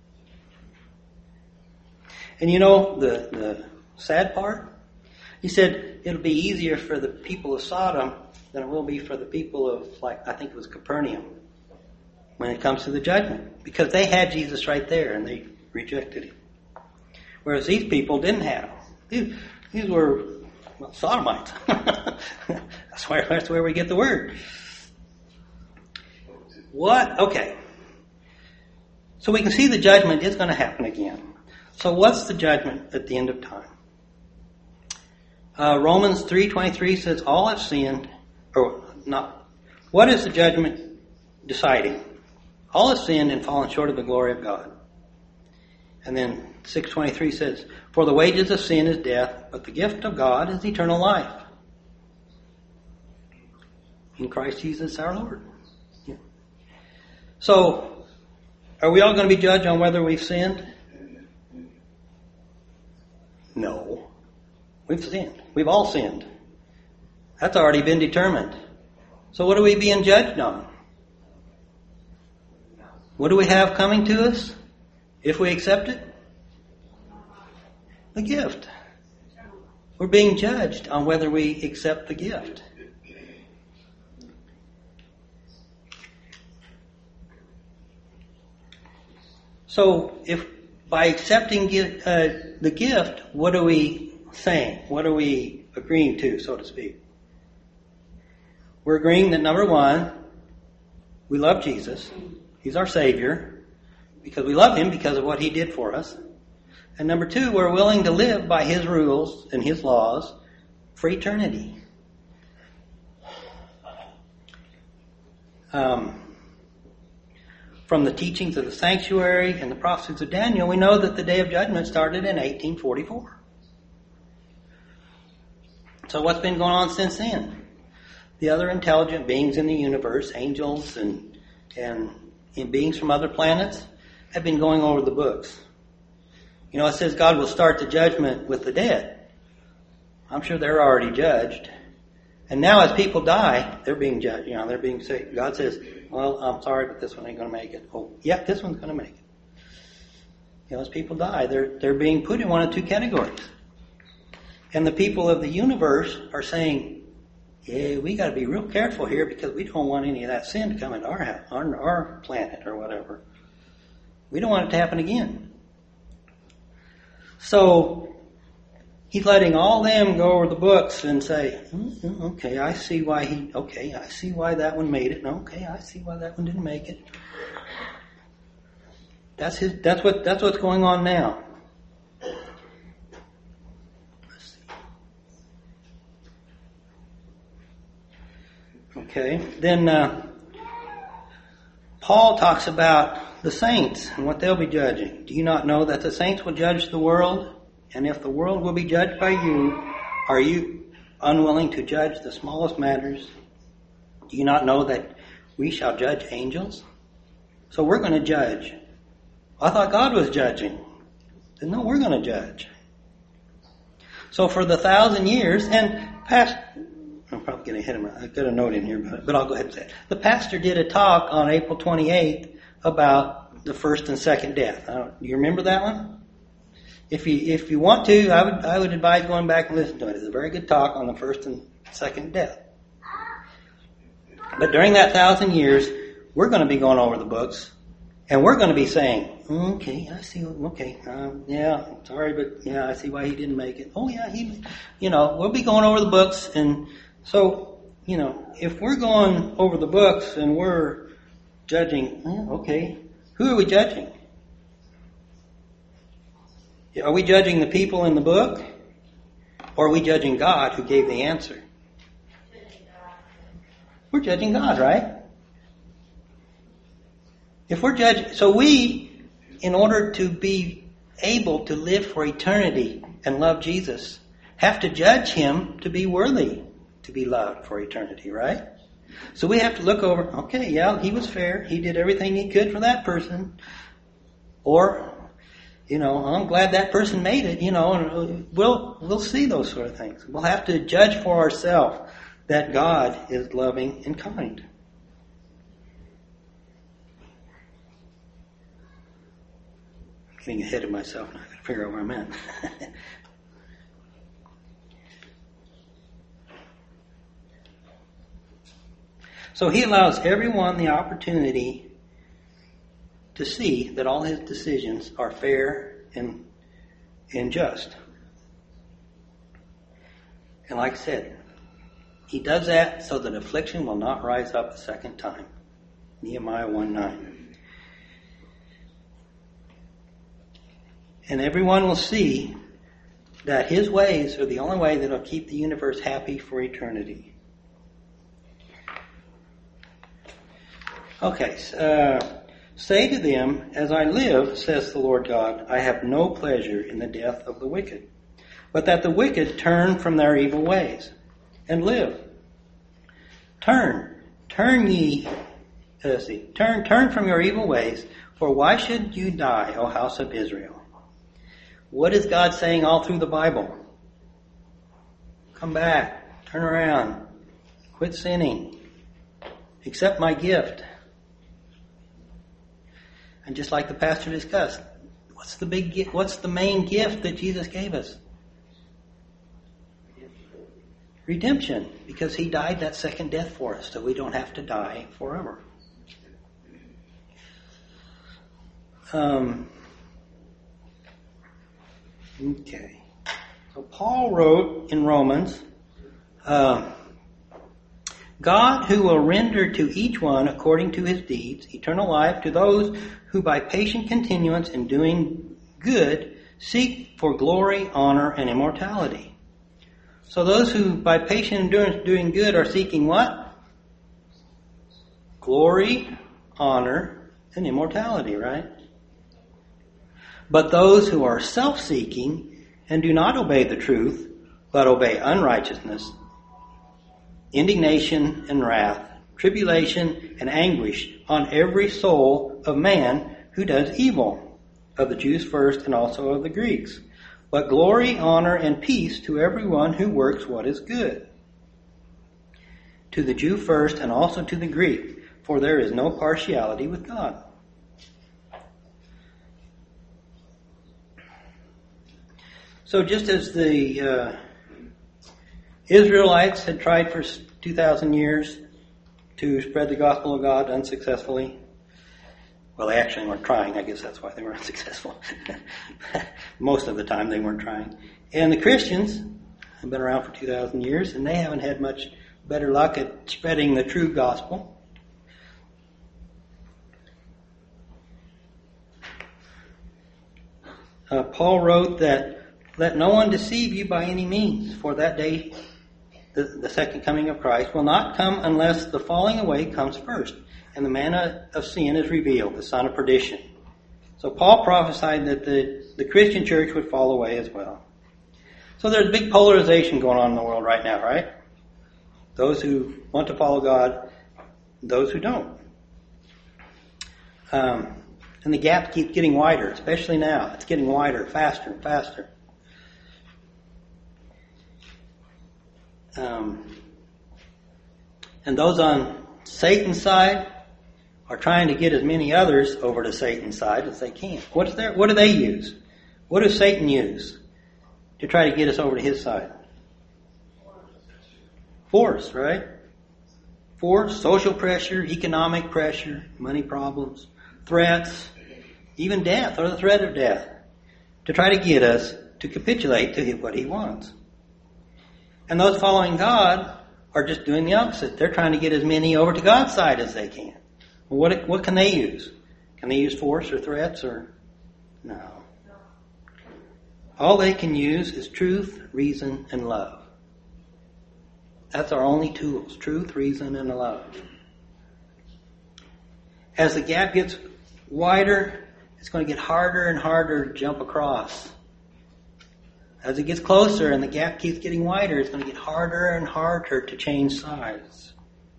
And you know the, the sad part? He said it'll be easier for the people of Sodom than it will be for the people of, like, I think it was Capernaum, when it comes to the judgment. Because they had Jesus right there and they rejected him. Whereas these people didn't have him. These, these were, well, Sodomites. that's, where, that's where we get the word. What? Okay. So we can see the judgment is going to happen again. So what's the judgment at the end of time? Uh, Romans three twenty-three says, all have sinned, or not. What is the judgment deciding? All have sinned and fallen short of the glory of God. And then six twenty-three says, for the wages of sin is death, but the gift of God is eternal life in Christ Jesus our Lord. Yeah. So, are we all going to be judged on whether we've sinned? No. We've sinned. We've all sinned. That's already been determined. So what are we being judged on? What do we have coming to us if we accept it? The gift. We're being judged on whether we accept the gift. So if by accepting uh, the gift, what are we saying? What are we agreeing to, so to speak? We're agreeing that, number one, we love Jesus. He's our Savior because we love him because of what he did for us. And number two, we're willing to live by his rules and his laws for eternity. Um, from the teachings of the sanctuary and the prophecies of Daniel, we know that the day of judgment started in eighteen forty-four. So what's been going on since then? The other intelligent beings in the universe, angels and, and, and beings from other planets, have been going over the books. You know, it says God will start the judgment with the dead. I'm sure they're already judged. And now as people die, they're being judged. You know, they're being saved. God says, well, I'm sorry, but this one ain't going to make it. Oh, yeah, this one's going to make it. You know, as people die, they're, they're being put in one of two categories. And the people of the universe are saying, yeah, we got to be real careful here because we don't want any of that sin to come into our house, our, our planet or whatever. We don't want it to happen again. So he's letting all them go over the books and say, mm-hmm, okay, I see why he, okay, I see why that one made it. And okay, I see why that one didn't make it. That's his, that's what, that's what's going on now. Let's see. Okay, then, uh, Paul talks about the saints and what they'll be judging. Do you not know that the saints will judge the world? And if the world will be judged by you, are you unwilling to judge the smallest matters? Do you not know that we shall judge angels? So we're going to judge. I thought God was judging. Then no, we're going to judge. So for the thousand years, and past, I'm probably getting ahead of my, I've got a note in here, but, but I'll go ahead and say it. The pastor did a talk on April twenty-eighth about the first and second death. I don't, do you remember that one? If you if you want to, I would I would advise going back and listening to it. It's a very good talk on the first and second death. But during that thousand years, we're going to be going over the books, and we're going to be saying, "Okay, I see. Okay, um, yeah, sorry, but yeah, I see why he didn't make it. Oh yeah, he, you know, we'll be going over the books, and so you know, if we're going over the books and we're judging, eh, okay, who are we judging? Are we judging the people in the book? Or are we judging God who gave the answer? We're judging God, right? If we're judging, so we, in order to be able to live for eternity and love Jesus, have to judge him to be worthy to be loved for eternity, right? So we have to look over, okay, yeah, he was fair. He did everything he could for that person. Or, you know, I'm glad that person made it, you know, and we'll, we'll see those sort of things. We'll have to judge for ourselves that God is loving and kind. getting ahead of myself, and I got to figure out where I'm at. So he allows everyone the opportunity to see that all his decisions are fair and, and just. And like I said, he does that so that affliction will not rise up a second time. Nehemiah one nine. And everyone will see that his ways are the only way that will keep the universe happy for eternity. Okay, uh, say to them, as I live, says the Lord God, I have no pleasure in the death of the wicked, but that the wicked turn from their evil ways and live. Turn, turn ye, uh, see, turn, turn from your evil ways, for why should you die, O house of Israel? What is God saying all through the Bible? Come back, turn around, quit sinning, accept my gift. And just like the pastor discussed, what's the big gift, what's the main gift that Jesus gave us? Redemption, because he died that second death for us, so we don't have to die forever. Um, okay. So Paul wrote in Romans, uh, God who will render to each one according to his deeds eternal life to those who by patient continuance in doing good seek for glory, honor, and immortality. So those who by patient endurance doing good are seeking what? Glory, honor, and immortality, right? But those who are self-seeking and do not obey the truth, but obey unrighteousness, indignation and wrath, tribulation and anguish on every soul of man who does evil, of the Jews first and also of the Greeks. But glory, honor, and peace to everyone who works what is good, to the Jew first and also to the Greek, for there is no partiality with God. So just as the uh, Israelites had tried for two thousand years to spread the gospel of God unsuccessfully. Well, they actually weren't trying. I guess that's why they were unsuccessful. Most of the time they weren't trying. And the Christians have been around for two thousand years, and they haven't had much better luck at spreading the true gospel. Uh, Paul wrote that, let no one deceive you by any means, for that day, the, the second coming of Christ, will not come unless the falling away comes first, and the man of sin is revealed, the son of perdition. So Paul prophesied that the, the Christian church would fall away as well. So there's a big polarization going on in the world right now, right? Those who want to follow God, those who don't. Um, and the gap keeps getting wider, especially now. It's getting wider, faster and faster. Um, and those on Satan's side are trying to get as many others over to Satan's side as they can. What's their, what do they use? What does Satan use to try to get us over to his side? Force, right? Force, social pressure, economic pressure, money problems, threats, even death or the threat of death, to try to get us to capitulate to what he wants. And those following God are just doing the opposite. They're trying to get as many over to God's side as they can. Well, what what can they use? Can they use force or threats or no? All they can use is truth, reason, and love. That's our only tools: truth, reason, and love. As the gap gets wider, it's going to get harder and harder to jump across. As it gets closer and the gap keeps getting wider, it's going to get harder and harder to change sides.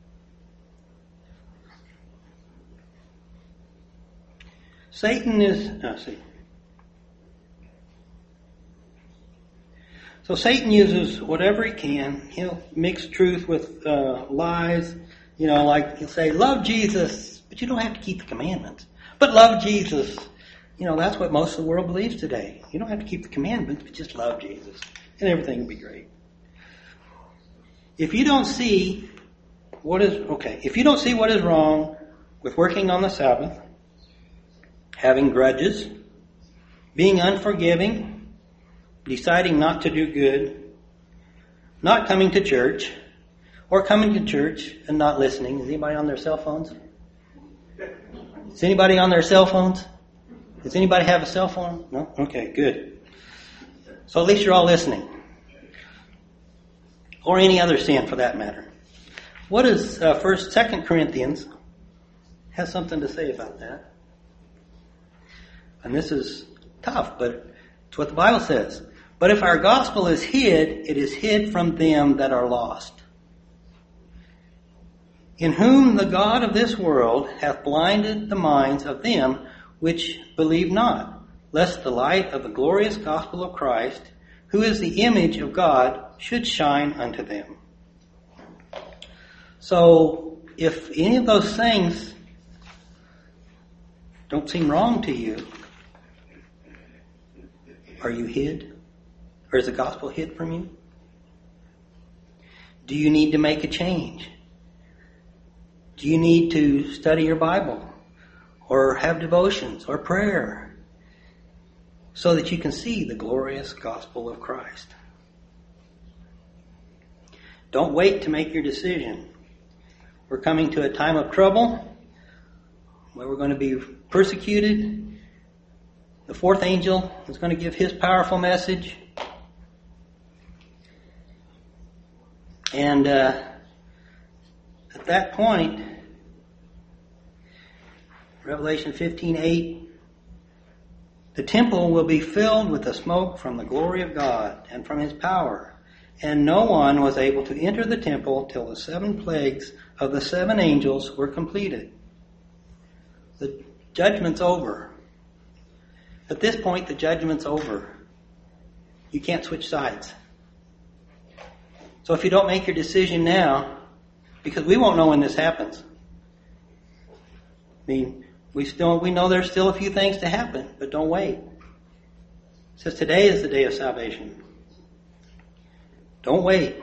Satan is, oh, see. So Satan uses whatever he can. He'll mix truth with uh, lies. You know, like he'll say, love Jesus, but you don't have to keep the commandments. But love Jesus. You know, that's what most of the world believes today. You don't have to keep the commandments, but just love Jesus, and everything will be great. If you don't see what is, okay, if you don't see what is wrong with working on the Sabbath, having grudges, being unforgiving, deciding not to do good, not coming to church, or coming to church and not listening. Is anybody on their cell phones? Is anybody on their cell phones? Does anybody have a cell phone? No? Okay, good. So at least you're all listening. Or any other sin for that matter. What is uh, First, Second Corinthians has something to say about that. And this is tough, but it's what the Bible says. But if our gospel is hid, it is hid from them that are lost, in whom the God of this world hath blinded the minds of them which believe not, lest the light of the glorious gospel of Christ, who is the image of God, should shine unto them. So, if any of those things don't seem wrong to you, are you hid? Or is the gospel hid from you? Do you need to make a change? Do you need to study your Bible? Or have devotions or prayer? So that you can see the glorious gospel of Christ. Don't wait to make your decision. We're coming to a time of trouble where we're going to be persecuted. The fourth angel is going to give his powerful message. And uh, at that point, Revelation fifteen eight, the temple will be filled with the smoke from the glory of God and from his power. And no one was able to enter the temple till the seven plagues of the seven angels were completed. The judgment's over. At this point, the judgment's over. You can't switch sides. So if you don't make your decision now, because we won't know when this happens. I mean, we still we know there's still a few things to happen, but don't wait. It says today is the day of salvation. Don't wait.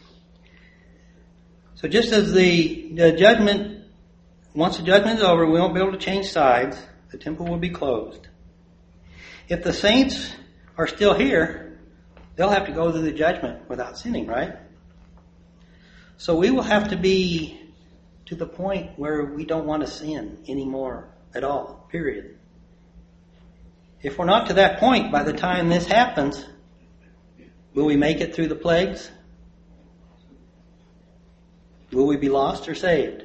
So just as the, the judgment, once the judgment is over, we won't be able to change sides. The temple will be closed. If the saints are still here, they'll have to go through the judgment without sinning, right? So we will have to be to the point where we don't want to sin anymore at all, period. If we're not to that point by the time this happens, will we make it through the plagues? Will we be lost or saved?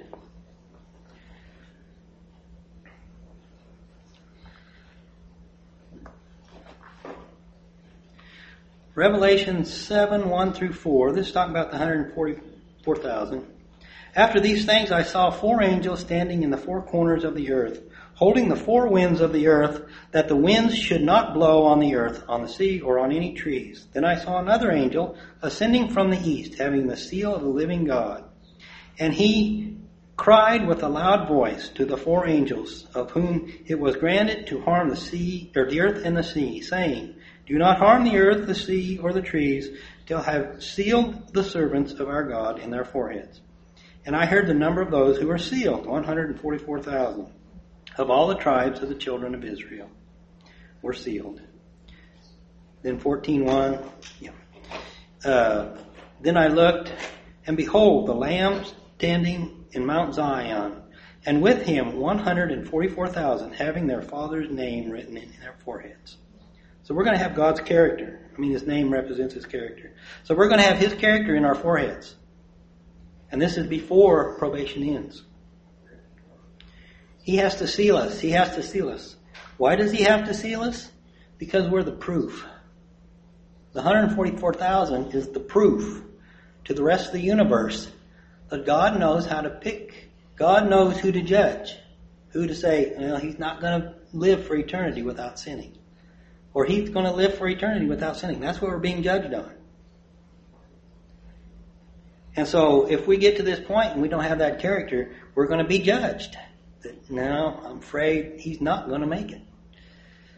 Revelation seven, one through four. This is talking about the one hundred forty-four thousand. After these things I saw four angels standing in the four corners of the earth, holding the four winds of the earth, that the winds should not blow on the earth, on the sea, or on any trees. Then I saw another angel ascending from the east, having the seal of the living God. And he cried with a loud voice to the four angels, of whom it was granted to harm the sea, or the earth and the sea, saying, Do not harm the earth, the sea, or the trees, till I have sealed the servants of our God in their foreheads. And I heard the number of those who were sealed, one hundred forty-four thousand, of all the tribes of the children of Israel were sealed. Then fourteen one, yeah. Uh, then I looked, and behold, the Lamb standing in Mount Zion, and with him one hundred forty-four thousand, having their Father's name written in their foreheads. So we're going to have God's character. I mean, his name represents his character. So we're going to have his character in our foreheads. And this is before probation ends. He has to seal us. He has to seal us. Why does he have to seal us? Because we're the proof. The one hundred forty-four thousand is the proof to the rest of the universe that God knows how to pick. God knows who to judge. Who to say, well, he's not going to live for eternity without sinning. Or he's going to live for eternity without sinning. That's what we're being judged on. And so if we get to this point and we don't have that character, we're going to be judged. That, no, I'm afraid he's not going to make it.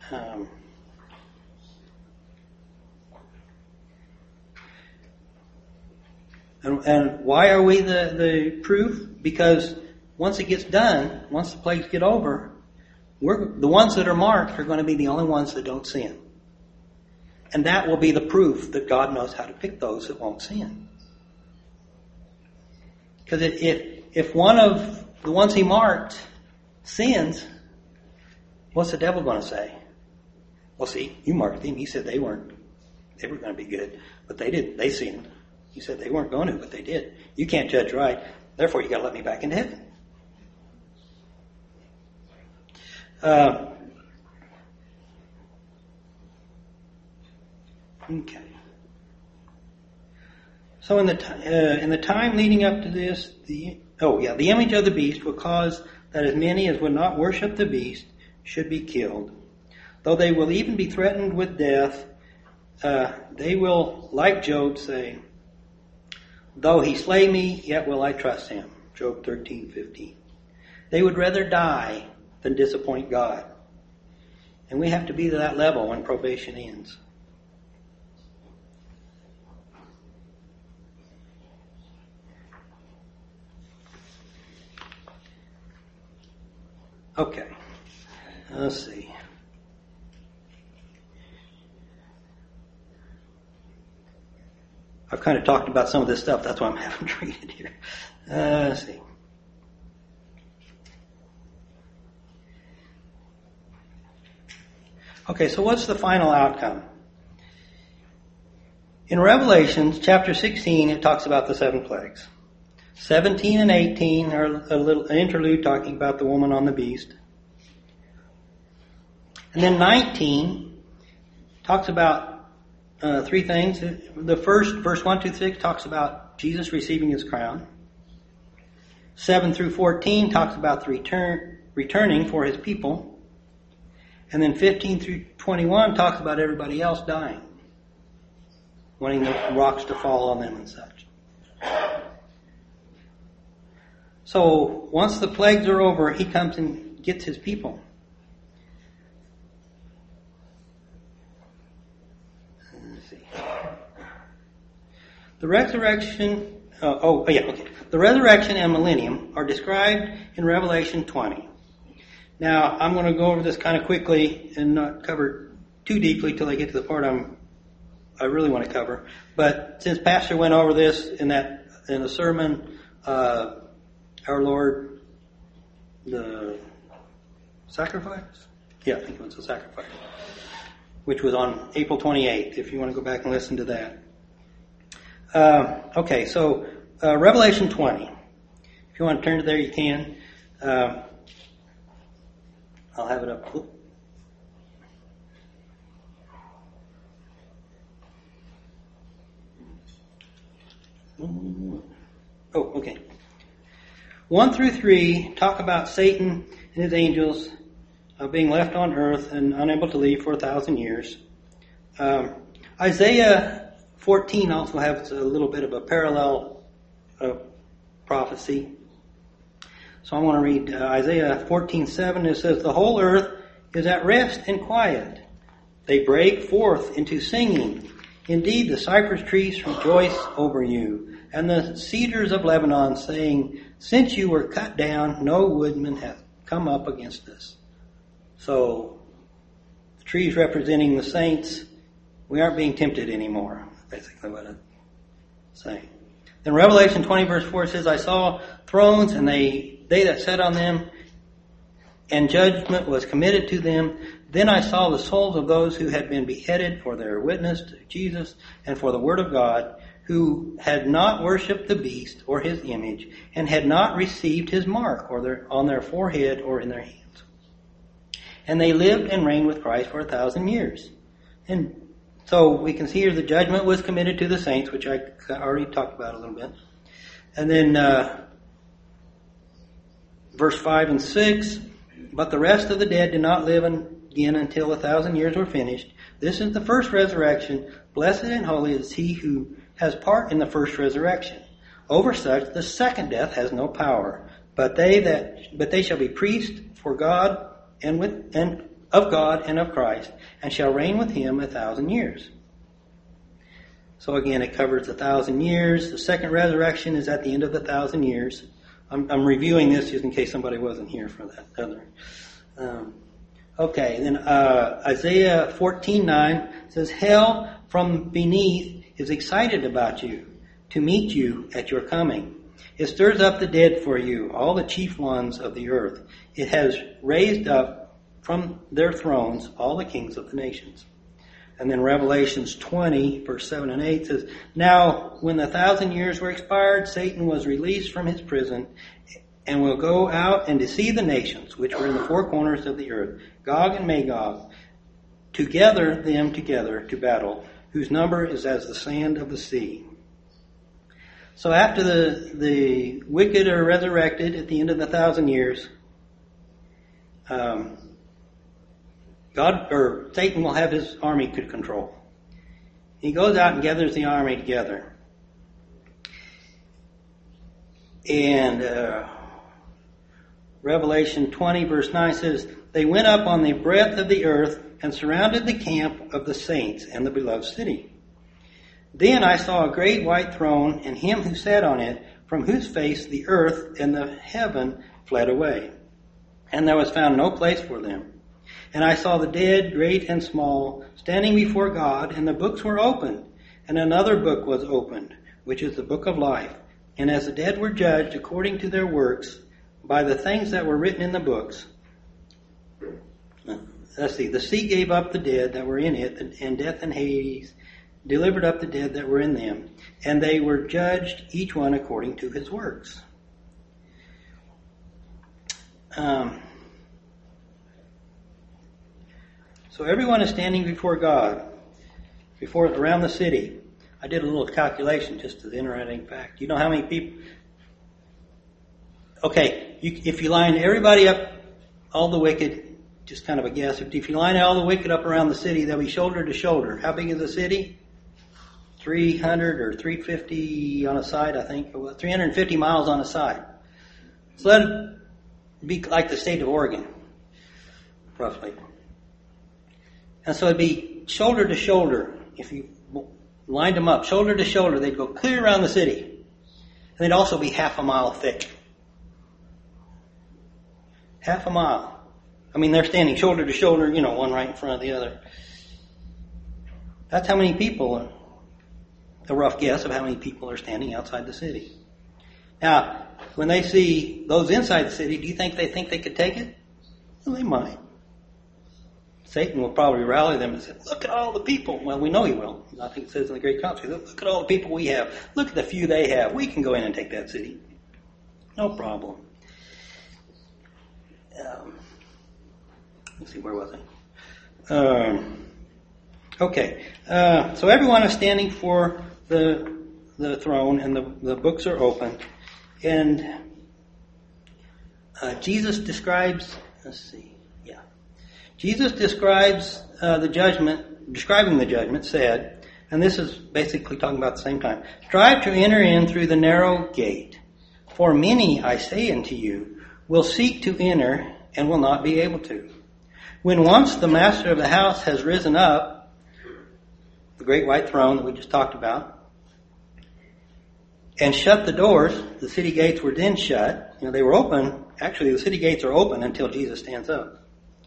Um, and, and why are we the, the proof? Because once it gets done, once the plagues get over, we're, the ones that are marked are going to be the only ones that don't sin. And that will be the proof that God knows how to pick those that won't sin. Because if, if one of the ones he marked sins, what's the devil going to say? Well, see, you marked them. He said they weren't, they were going to be good, but they didn't. They sinned. You said they weren't going to, but they did. You can't judge right. Therefore, you got to let me back into heaven. Uh, okay. So in the t- uh, in the time leading up to this, the oh yeah, the image of the beast will cause that as many as would not worship the beast should be killed. Though they will even be threatened with death, uh, they will, like Job, say, "Though he slay me, yet will I trust him." Job thirteen fifteen. They would rather die than disappoint God. And we have to be to that level when probation ends. Okay. Let's see. I've kind of talked about some of this stuff. That's why I'm having to read it here. Uh, let's see. Okay, so what's the final outcome? In Revelation chapter sixteen, it talks about the seven plagues. seventeen and eighteen are a little an interlude talking about the woman on the beast. And then nineteen talks about uh, three things. The first, verse one through six, talks about Jesus receiving his crown. seven through fourteen talks about the return, returning for his people. And then fifteen through twenty-one talks about everybody else dying, wanting the rocks to fall on them and such. So once the plagues are over, he comes and gets his people. Let's see. The resurrection, uh, oh yeah, okay. The resurrection and millennium are described in Revelation twenty. Now, I'm going to go over this kind of quickly and not cover too deeply till I get to the part I'm, I really want to cover. But since Pastor went over this in that in the sermon, uh, our Lord, the sacrifice? Yeah, I think it was the sacrifice, which was on April twenty-eighth, if you want to go back and listen to that. Uh, okay, so uh, Revelation twenty. If you want to turn to there, you can. Uh, I'll have it up. Oh, okay. One through three talk about Satan and his angels uh, being left on earth and unable to leave for a thousand years. Um, Isaiah fourteen also has a little bit of a parallel uh, prophecy. So I want to read uh, Isaiah fourteen seven. It says, "The whole earth is at rest and quiet. They break forth into singing. Indeed, the cypress trees rejoice over you, and the cedars of Lebanon, saying, since you were cut down, no woodman hath come up against us." So, the trees representing the saints, we aren't being tempted anymore. Basically what I'm saying. Then Revelation twenty verse four says, "I saw thrones, and they they that sat on them, and judgment was committed to them. Then I saw the souls of those who had been beheaded for their witness to Jesus and for the word of God, who had not worshipped the beast or his image, and had not received his mark or their, on their forehead or in their hands. And they lived and reigned with Christ for a thousand years." And so we can see here the judgment was committed to the saints, which I already talked about a little bit. And then uh, verse five and six, "But the rest of the dead did not live again until a thousand years were finished. This is the first resurrection. Blessed and holy is he who has part in the first resurrection. Over such the second death has no power, but they that but they shall be priests for God and with and of God and of Christ, and shall reign with him a thousand years. So again, it covers a thousand years. The second resurrection is at the end of the thousand years. I'm, I'm reviewing this just in case somebody wasn't here for that other. Um, okay, then uh, Isaiah fourteen nine says, hell from beneath is excited about you, to meet you at your coming. It stirs up the dead for you, all the chief ones of the earth. It has raised up from their thrones all the kings of the nations. And then Revelations twenty, verse seven and eight says, now when the thousand years were expired, Satan was released from his prison and will go out and deceive the nations which were in the four corners of the earth, Gog and Magog, to gather them together to battle, whose number is as the sand of the sea. So after the, the wicked are resurrected at the end of the thousand years, um, God or Satan will have his army to control. He goes out and gathers the army together. And uh, Revelation twenty verse nine says, they went up on the breadth of the earth and surrounded the camp of the saints and the beloved city. Then I saw a great white throne and him who sat on it, from whose face the earth and the heaven fled away. And there was found no place for them. And I saw the dead, great and small, standing before God, and the books were opened. And another book was opened, which is the book of life. And as the dead were judged according to their works, by the things that were written in the books, let's see, the sea gave up the dead that were in it, and death and Hades delivered up the dead that were in them, and they were judged, each one according to his works. Um, so everyone is standing before God, before around the city. I did a little calculation just as an interesting fact. You know how many people? Okay, you, if you line everybody up, all the wicked, just kind of a guess. If you line all the wicked up around the city, they'll be shoulder to shoulder. How big is the city? three hundred or three hundred fifty on a side, I think. three hundred fifty miles on a side. So that'd be like the state of Oregon, roughly. And so it'd be shoulder to shoulder. If you lined them up, shoulder to shoulder, they'd go clear around the city. And they'd also be half a mile thick. Half a mile. I mean, they're standing shoulder to shoulder, you know, one right in front of the other. That's how many people are. A rough guess of how many people are standing outside the city. Now, when they see those inside the city, do you think they think they could take it? Well, they might. Satan will probably rally them and say, look at all the people. Well, we know he will. I think it says in the Great Council, look at all the people we have. Look at the few they have. We can go in and take that city. No problem. Um, let's see, where was I? Um, okay. Uh, so everyone is standing for the the throne, and the, the books are open. And uh, Jesus describes, let's see, yeah. Jesus describes uh, the judgment, describing the judgment, said, and this is basically talking about the same time, strive to enter in through the narrow gate. For many, I say unto you, will seek to enter and will not be able to. When once the master of the house has risen up, the great white throne that we just talked about, and shut the doors, the city gates were then shut. You know, they were open. Actually, the city gates are open until Jesus stands up.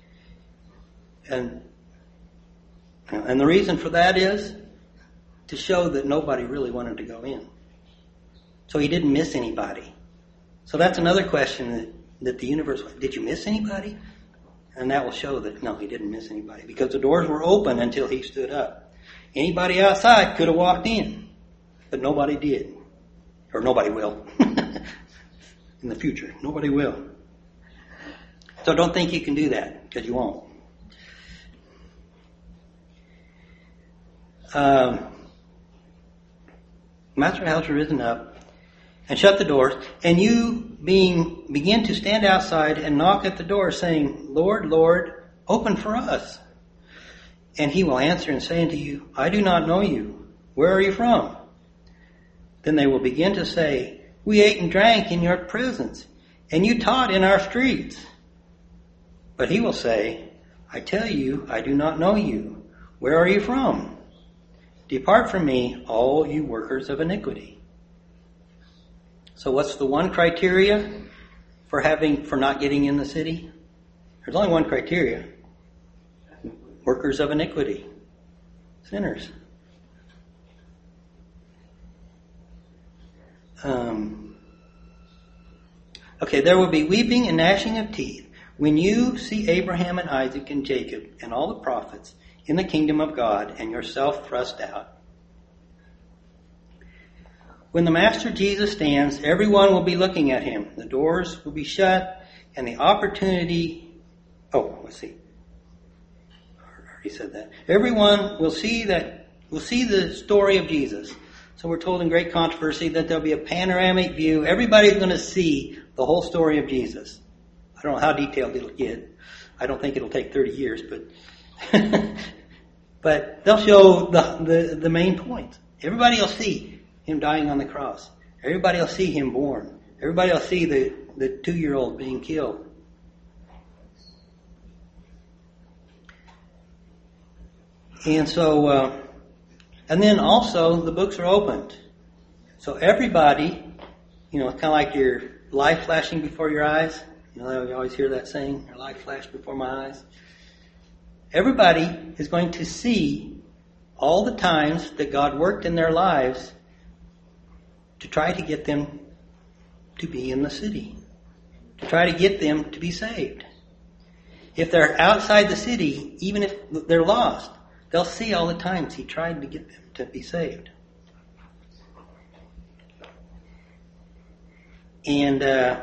And, and the reason for that is to show that nobody really wanted to go in. So he didn't miss anybody. So that's another question that, that the universe, did you miss anybody? And that will show that, no, he didn't miss anybody. Because the doors were open until he stood up. Anybody outside could have walked in, but nobody did. Or nobody will. In the future. Nobody will. So don't think you can do that, because you won't. Um, Master House has risen up and shut the doors, and you being begin to stand outside and knock at the door, saying, Lord, Lord, open for us. And he will answer and say unto you, I do not know you. Where are you from? Then they will begin to say, we ate and drank in your presence, and you taught in our streets. But he will say, I tell you, I do not know you. Where are you from? Depart from me, all you workers of iniquity. So what's the one criteria for having for not getting in the city? There's only one criteria. Workers of iniquity. Sinners. Um, okay, there will be weeping and gnashing of teeth when you see Abraham and Isaac and Jacob and all the prophets in the kingdom of God and yourself thrust out. When the Master Jesus stands, everyone will be looking at him. The doors will be shut and the opportunity... Oh, let's see. I already said that. Everyone will see that will see the story of Jesus. So we're told in Great Controversy that there'll be a panoramic view. Everybody's going to see the whole story of Jesus. I don't know how detailed it'll get. I don't think it'll take thirty years, but but they'll show the, the, the main point. Everybody will see him dying on the cross. Everybody will see him born. Everybody will see the, the two-year-old being killed. And so... Uh, And then also the books are opened. So everybody, you know, it's kind of like your life flashing before your eyes. You know, you always hear that saying, your life flashed before my eyes. Everybody is going to see all the times that God worked in their lives to try to get them to be in the city. To try to get them to be saved. If they're outside the city, even if they're lost, they'll see all the times he tried to get them to be saved. And uh,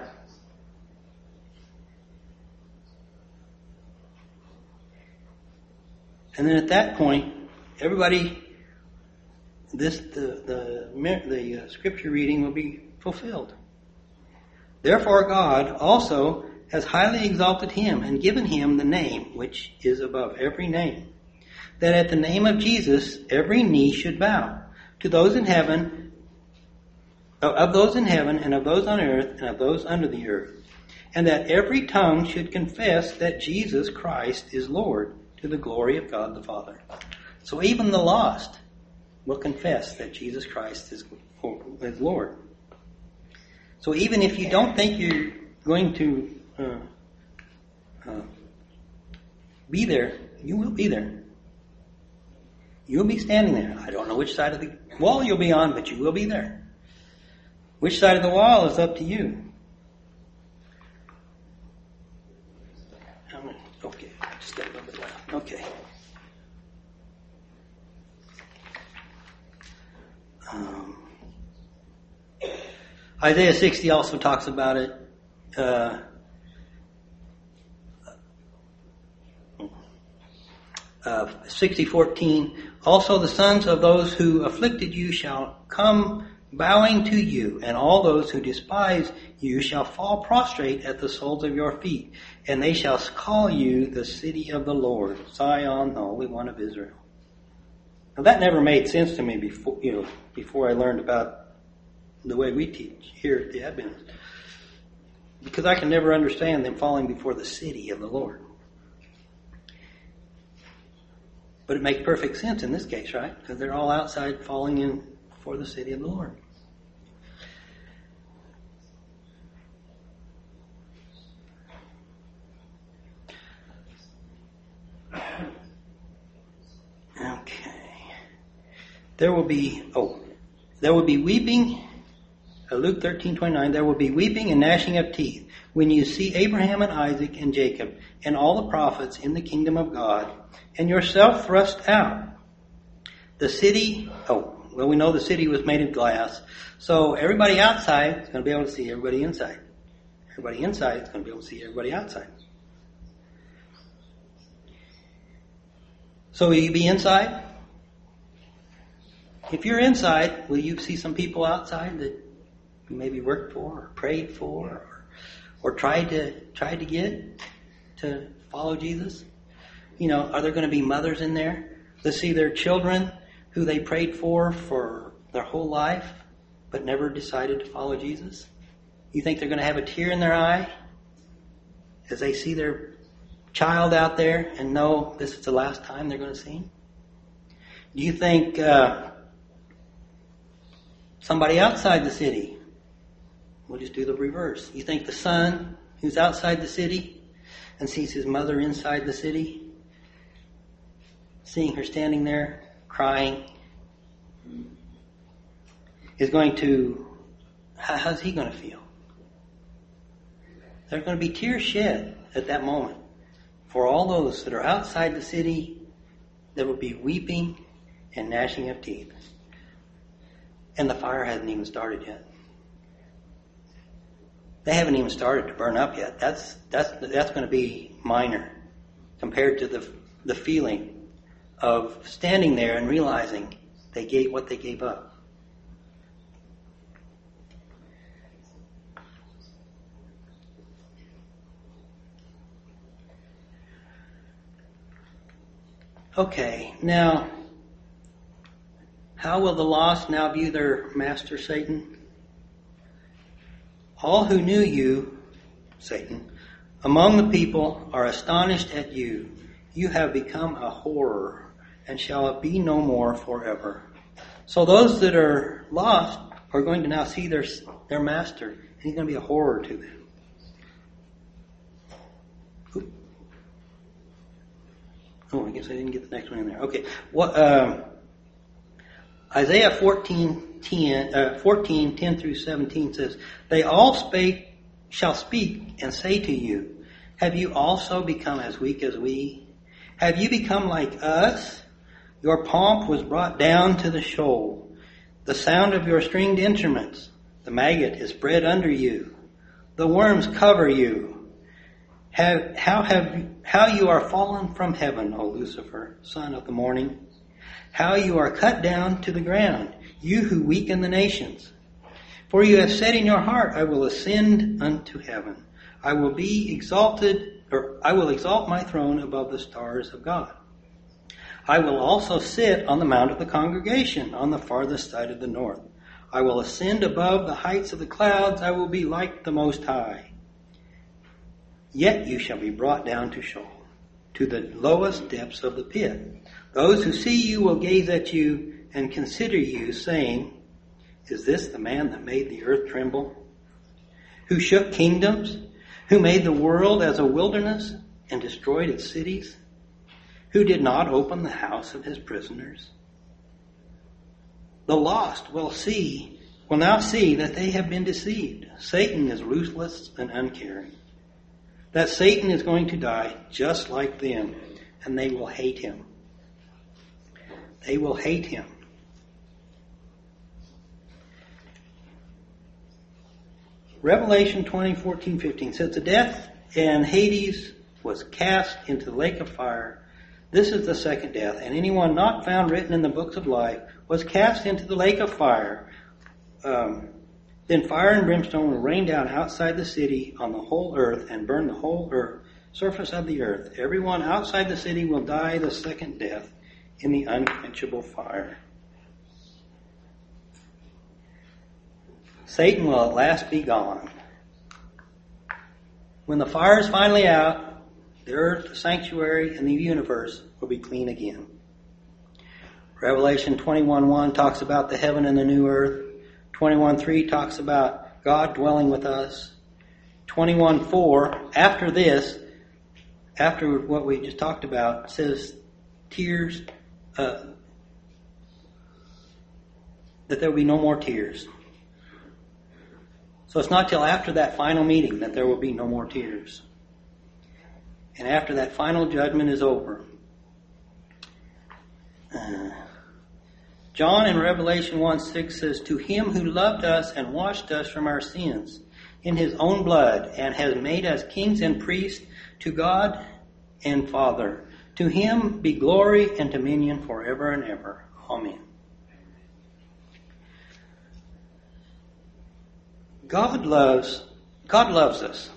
and then at that point, everybody, this the the the uh, scripture reading will be fulfilled. Therefore, God also has highly exalted him and given him the name which is above every name, that at the name of Jesus every knee should bow, to those in heaven, of those in heaven and of those on earth and of those under the earth, and that every tongue should confess that Jesus Christ is Lord, to the glory of God the Father. So even the lost will confess that Jesus Christ is, is Lord. So even if you don't think you're going to uh, uh, be there, you will be there. You'll be standing there. I don't know which side of the wall you'll be on, but you will be there. Which side of the wall is up to you. Okay, just got a little bit left. Okay. Um, Isaiah sixty also talks about it. Uh, uh, sixty fourteen. Also the sons of those who afflicted you shall come bowing to you, and all those who despise you shall fall prostrate at the soles of your feet, and they shall call you the city of the Lord, Zion, the Holy One of Israel. Now that never made sense to me before, you know, before I learned about the way we teach here at the Adventist, because I can never understand them falling before the city of the Lord. But it makes perfect sense in this case, right? Because they're all outside falling in for the city of the Lord. Okay. There will be, oh, there will be weeping, uh, Luke thirteen twenty-nine, there will be weeping and gnashing of teeth when you see Abraham and Isaac and Jacob and all the prophets in the kingdom of God, and yourself thrust out. The city, oh, well, we know the city was made of glass, so everybody outside is going to be able to see everybody inside. Everybody inside is going to be able to see everybody outside. So will you be inside? If you're inside, will you see some people outside that you maybe worked for or prayed for or, or tried to tried to get to follow Jesus? You know, are there going to be mothers in there that see their children who they prayed for for their whole life but never decided to follow Jesus? You think they're going to have a tear in their eye as they see their child out there and know this is the last time they're going to see him? Do you think uh, somebody outside the city, we'll just do the reverse. You think the son who's outside the city and sees his mother inside the city, seeing her standing there crying, is going to, how, how's he going to feel? There's going to be tears shed at that moment for all those that are outside the city that will be weeping and gnashing of teeth. And the fire hasn't even started yet. They haven't even started to burn up yet. That's that's that's going to be minor compared to the the feeling of standing there and realizing they gave what they gave up. Okay, now, how will the lost now view their master Satan? All who knew you, Satan, among the people are astonished at you. You have become a horror and shall be no more forever. So those that are lost are going to now see their their master, and he's going to be a horror to them. Oh, I guess I didn't get the next one in there. Okay, what um, Isaiah fourteen ten, uh, fourteen ten through seventeen says, "They all spake shall speak and say to you, have you also become as weak as we? Have you become like us? Your pomp was brought down to the shoal. The sound of your stringed instruments, the maggot is spread under you. The worms cover you. Have, how have how you are fallen from heaven, O Lucifer, son of the morning. How you are cut down to the ground, you who weaken the nations. For you have said in your heart, I will ascend unto heaven. I will be exalted, or I will exalt my throne above the stars of God. I will also sit on the mount of the congregation on the farthest side of the north. I will ascend above the heights of the clouds. I will be like the Most High. Yet you shall be brought down to Sheol, to the lowest depths of the pit. Those who see you will gaze at you and consider you, saying, is this the man that made the earth tremble? Who shook kingdoms? Who made the world as a wilderness and destroyed its cities? Who did not open the house of his prisoners? The lost will see, will now see that they have been deceived. Satan is ruthless and uncaring. That Satan is going to die just like them, and they will hate him. They will hate him. Revelation twenty, fourteen, fifteen says, the death and Hades was cast into the lake of fire. This is the second death, and anyone not found written in the books of life was cast into the lake of fire. Um, Then fire and brimstone will rain down outside the city on the whole earth and burn the whole earth, surface of the earth. Everyone outside the city will die the second death in the unquenchable fire. Satan will at last be gone. When the fire is finally out, the earth, the sanctuary, and the universe will be clean again. Revelation twenty-one one talks about the heaven and the new earth. twenty-one three talks about God dwelling with us. twenty-one four, after this, after what we just talked about, says tears, uh, that there will be no more tears. So it's not till after that final meeting that there will be no more tears. And after that final judgment is over. Uh, John in Revelation one six says, to him who loved us and washed us from our sins in his own blood and has made us kings and priests to God and Father. To him be glory and dominion forever and ever. Amen. God loves, God loves us.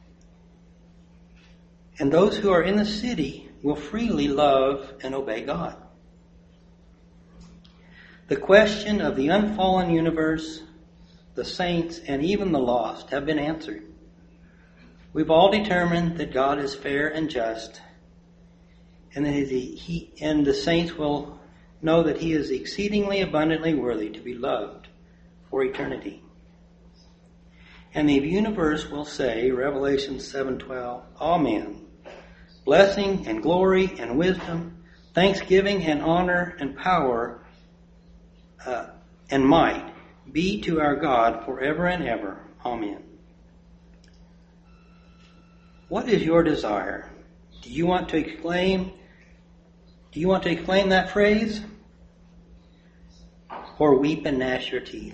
And those who are in the city will freely love and obey God. The question of the unfallen universe, the saints, and even the lost have been answered. We've all determined that God is fair and just, and that he, he and the saints will know that he is exceedingly abundantly worthy to be loved for eternity. And the universe will say, Revelation seven twelve, Amen. Blessing and glory and wisdom, thanksgiving and honor and power uh, and might be to our God forever and ever. Amen. What is your desire? Do you want to exclaim, do you want to exclaim that phrase? Or weep and gnash your teeth?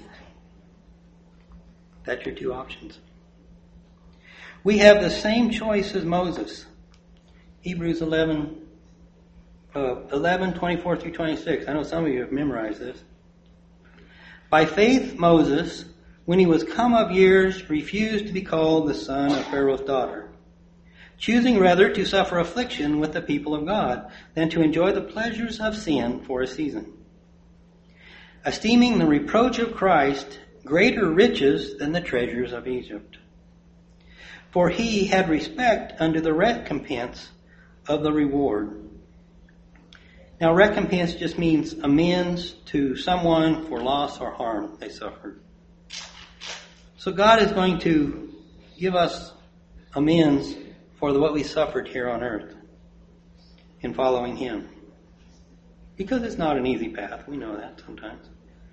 That's your two options. We have the same choice as Moses. Hebrews eleven, uh, eleven, twenty-four through twenty-six. I know some of you have memorized this. By faith, Moses, when he was come of years, refused to be called the son of Pharaoh's daughter, choosing rather to suffer affliction with the people of God than to enjoy the pleasures of sin for a season, esteeming the reproach of Christ greater riches than the treasures of Egypt. For he had respect unto the recompense of the reward. Now, recompense just means amends to someone for loss or harm they suffered. So God is going to give us amends for what we suffered here on earth in following him. Because it's not an easy path. We know that sometimes.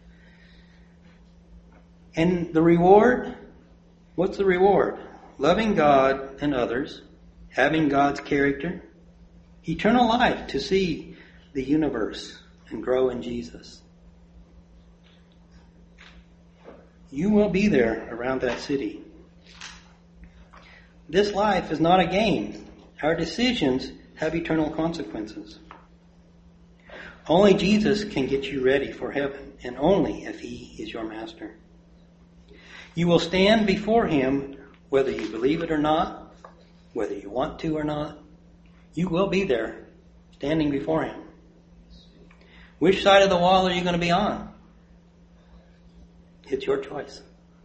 And the reward? What's the reward? Loving God and others, having God's character, eternal life to see the universe and grow in Jesus. You will be there around that city. This life is not a game. Our decisions have eternal consequences. Only Jesus can get you ready for heaven, and only if he is your master. You will stand before him whether you believe it or not, whether you want to or not. You will be there, standing before him. Which side of the wall are you going to be on? It's your choice.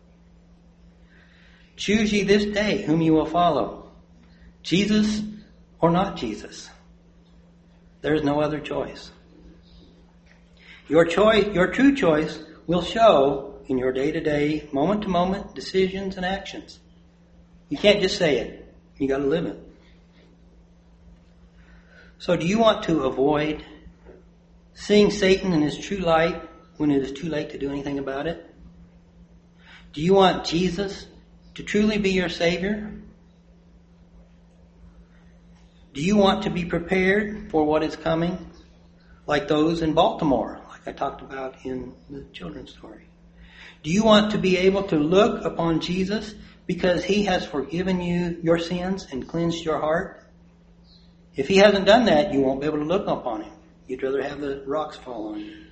Choose ye this day whom you will follow, Jesus or not Jesus. There is no other choice. Your choice, your true choice will show in your day-to-day, moment-to-moment decisions and actions. You can't just say it. You got to live it. So do you want to avoid seeing Satan in his true light when it is too late to do anything about it? Do you want Jesus to truly be your Savior? Do you want to be prepared for what is coming, like those in Baltimore, like I talked about in the children's story? Do you want to be able to look upon Jesus because he has forgiven you your sins and cleansed your heart? If he hasn't done that, you won't be able to look upon him. You'd rather have the rocks fall on you.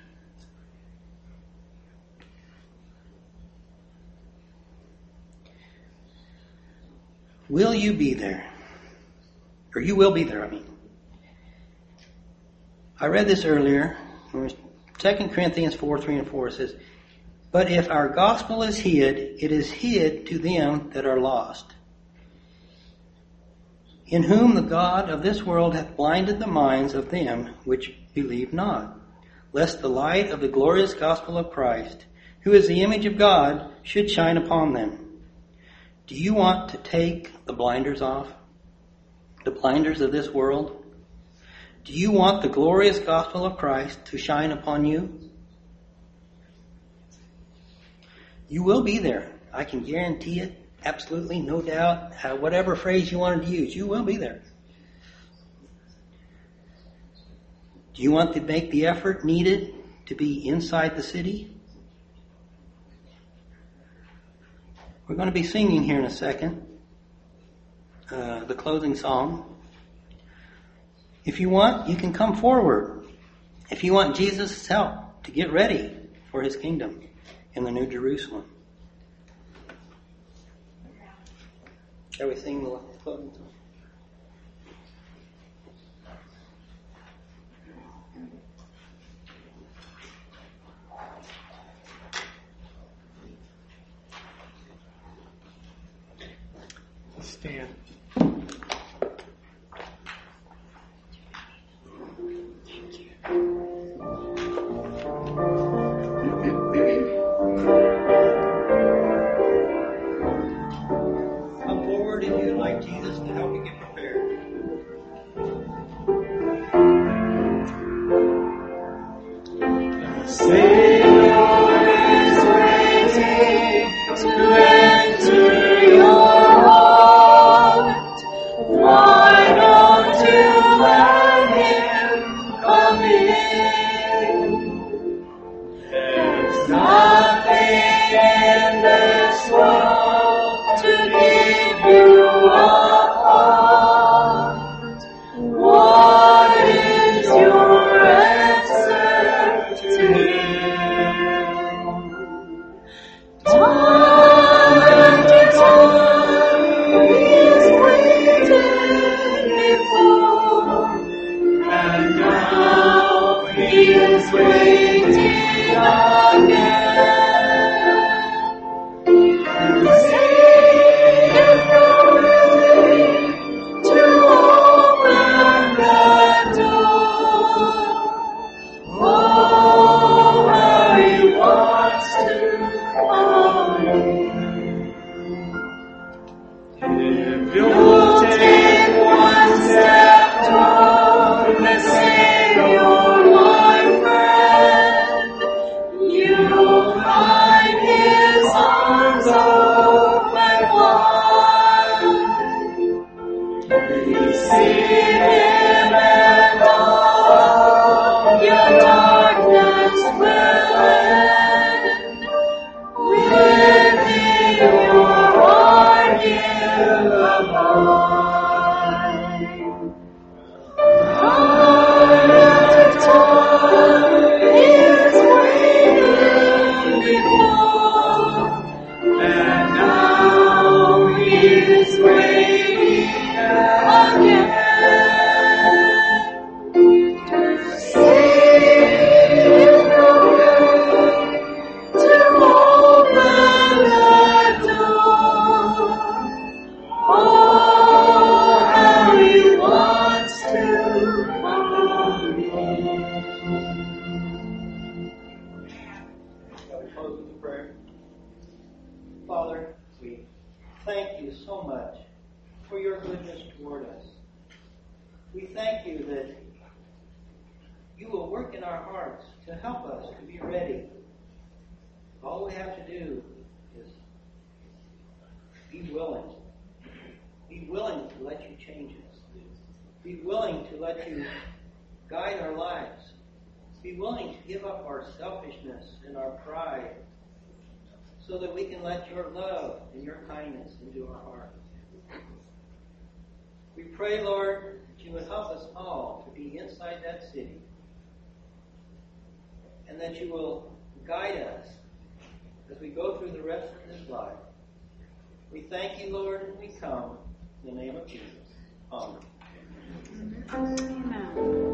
Will you be there? Or you will be there, I mean. I read this earlier. Second Corinthians four, three and four says, But if our gospel is hid, it is hid to them that are lost, in whom the God of this world hath blinded the minds of them which believe not, lest the light of the glorious gospel of Christ, who is the image of God, should shine upon them. Do you want to take the blinders off? The blinders of this world? Do you want the glorious gospel of Christ to shine upon you? You will be there. I can guarantee it. Absolutely, no doubt. Uh, whatever phrase you wanted to use, you will be there. Do you want to make the effort needed to be inside the city? We're going to be singing here in a second, uh, the closing song. If you want, you can come forward. If you want Jesus' help to get ready for his kingdom in the New Jerusalem. Shall we sing the closing song? Let's stand. Come forward if you'd like Jesus to help you get prepared. So that we can let your love and your kindness into our hearts. We pray, Lord, that you would help us all to be inside that city, and that you will guide us as we go through the rest of this life. We thank you, Lord, and we come in the name of Jesus. Amen. Amen.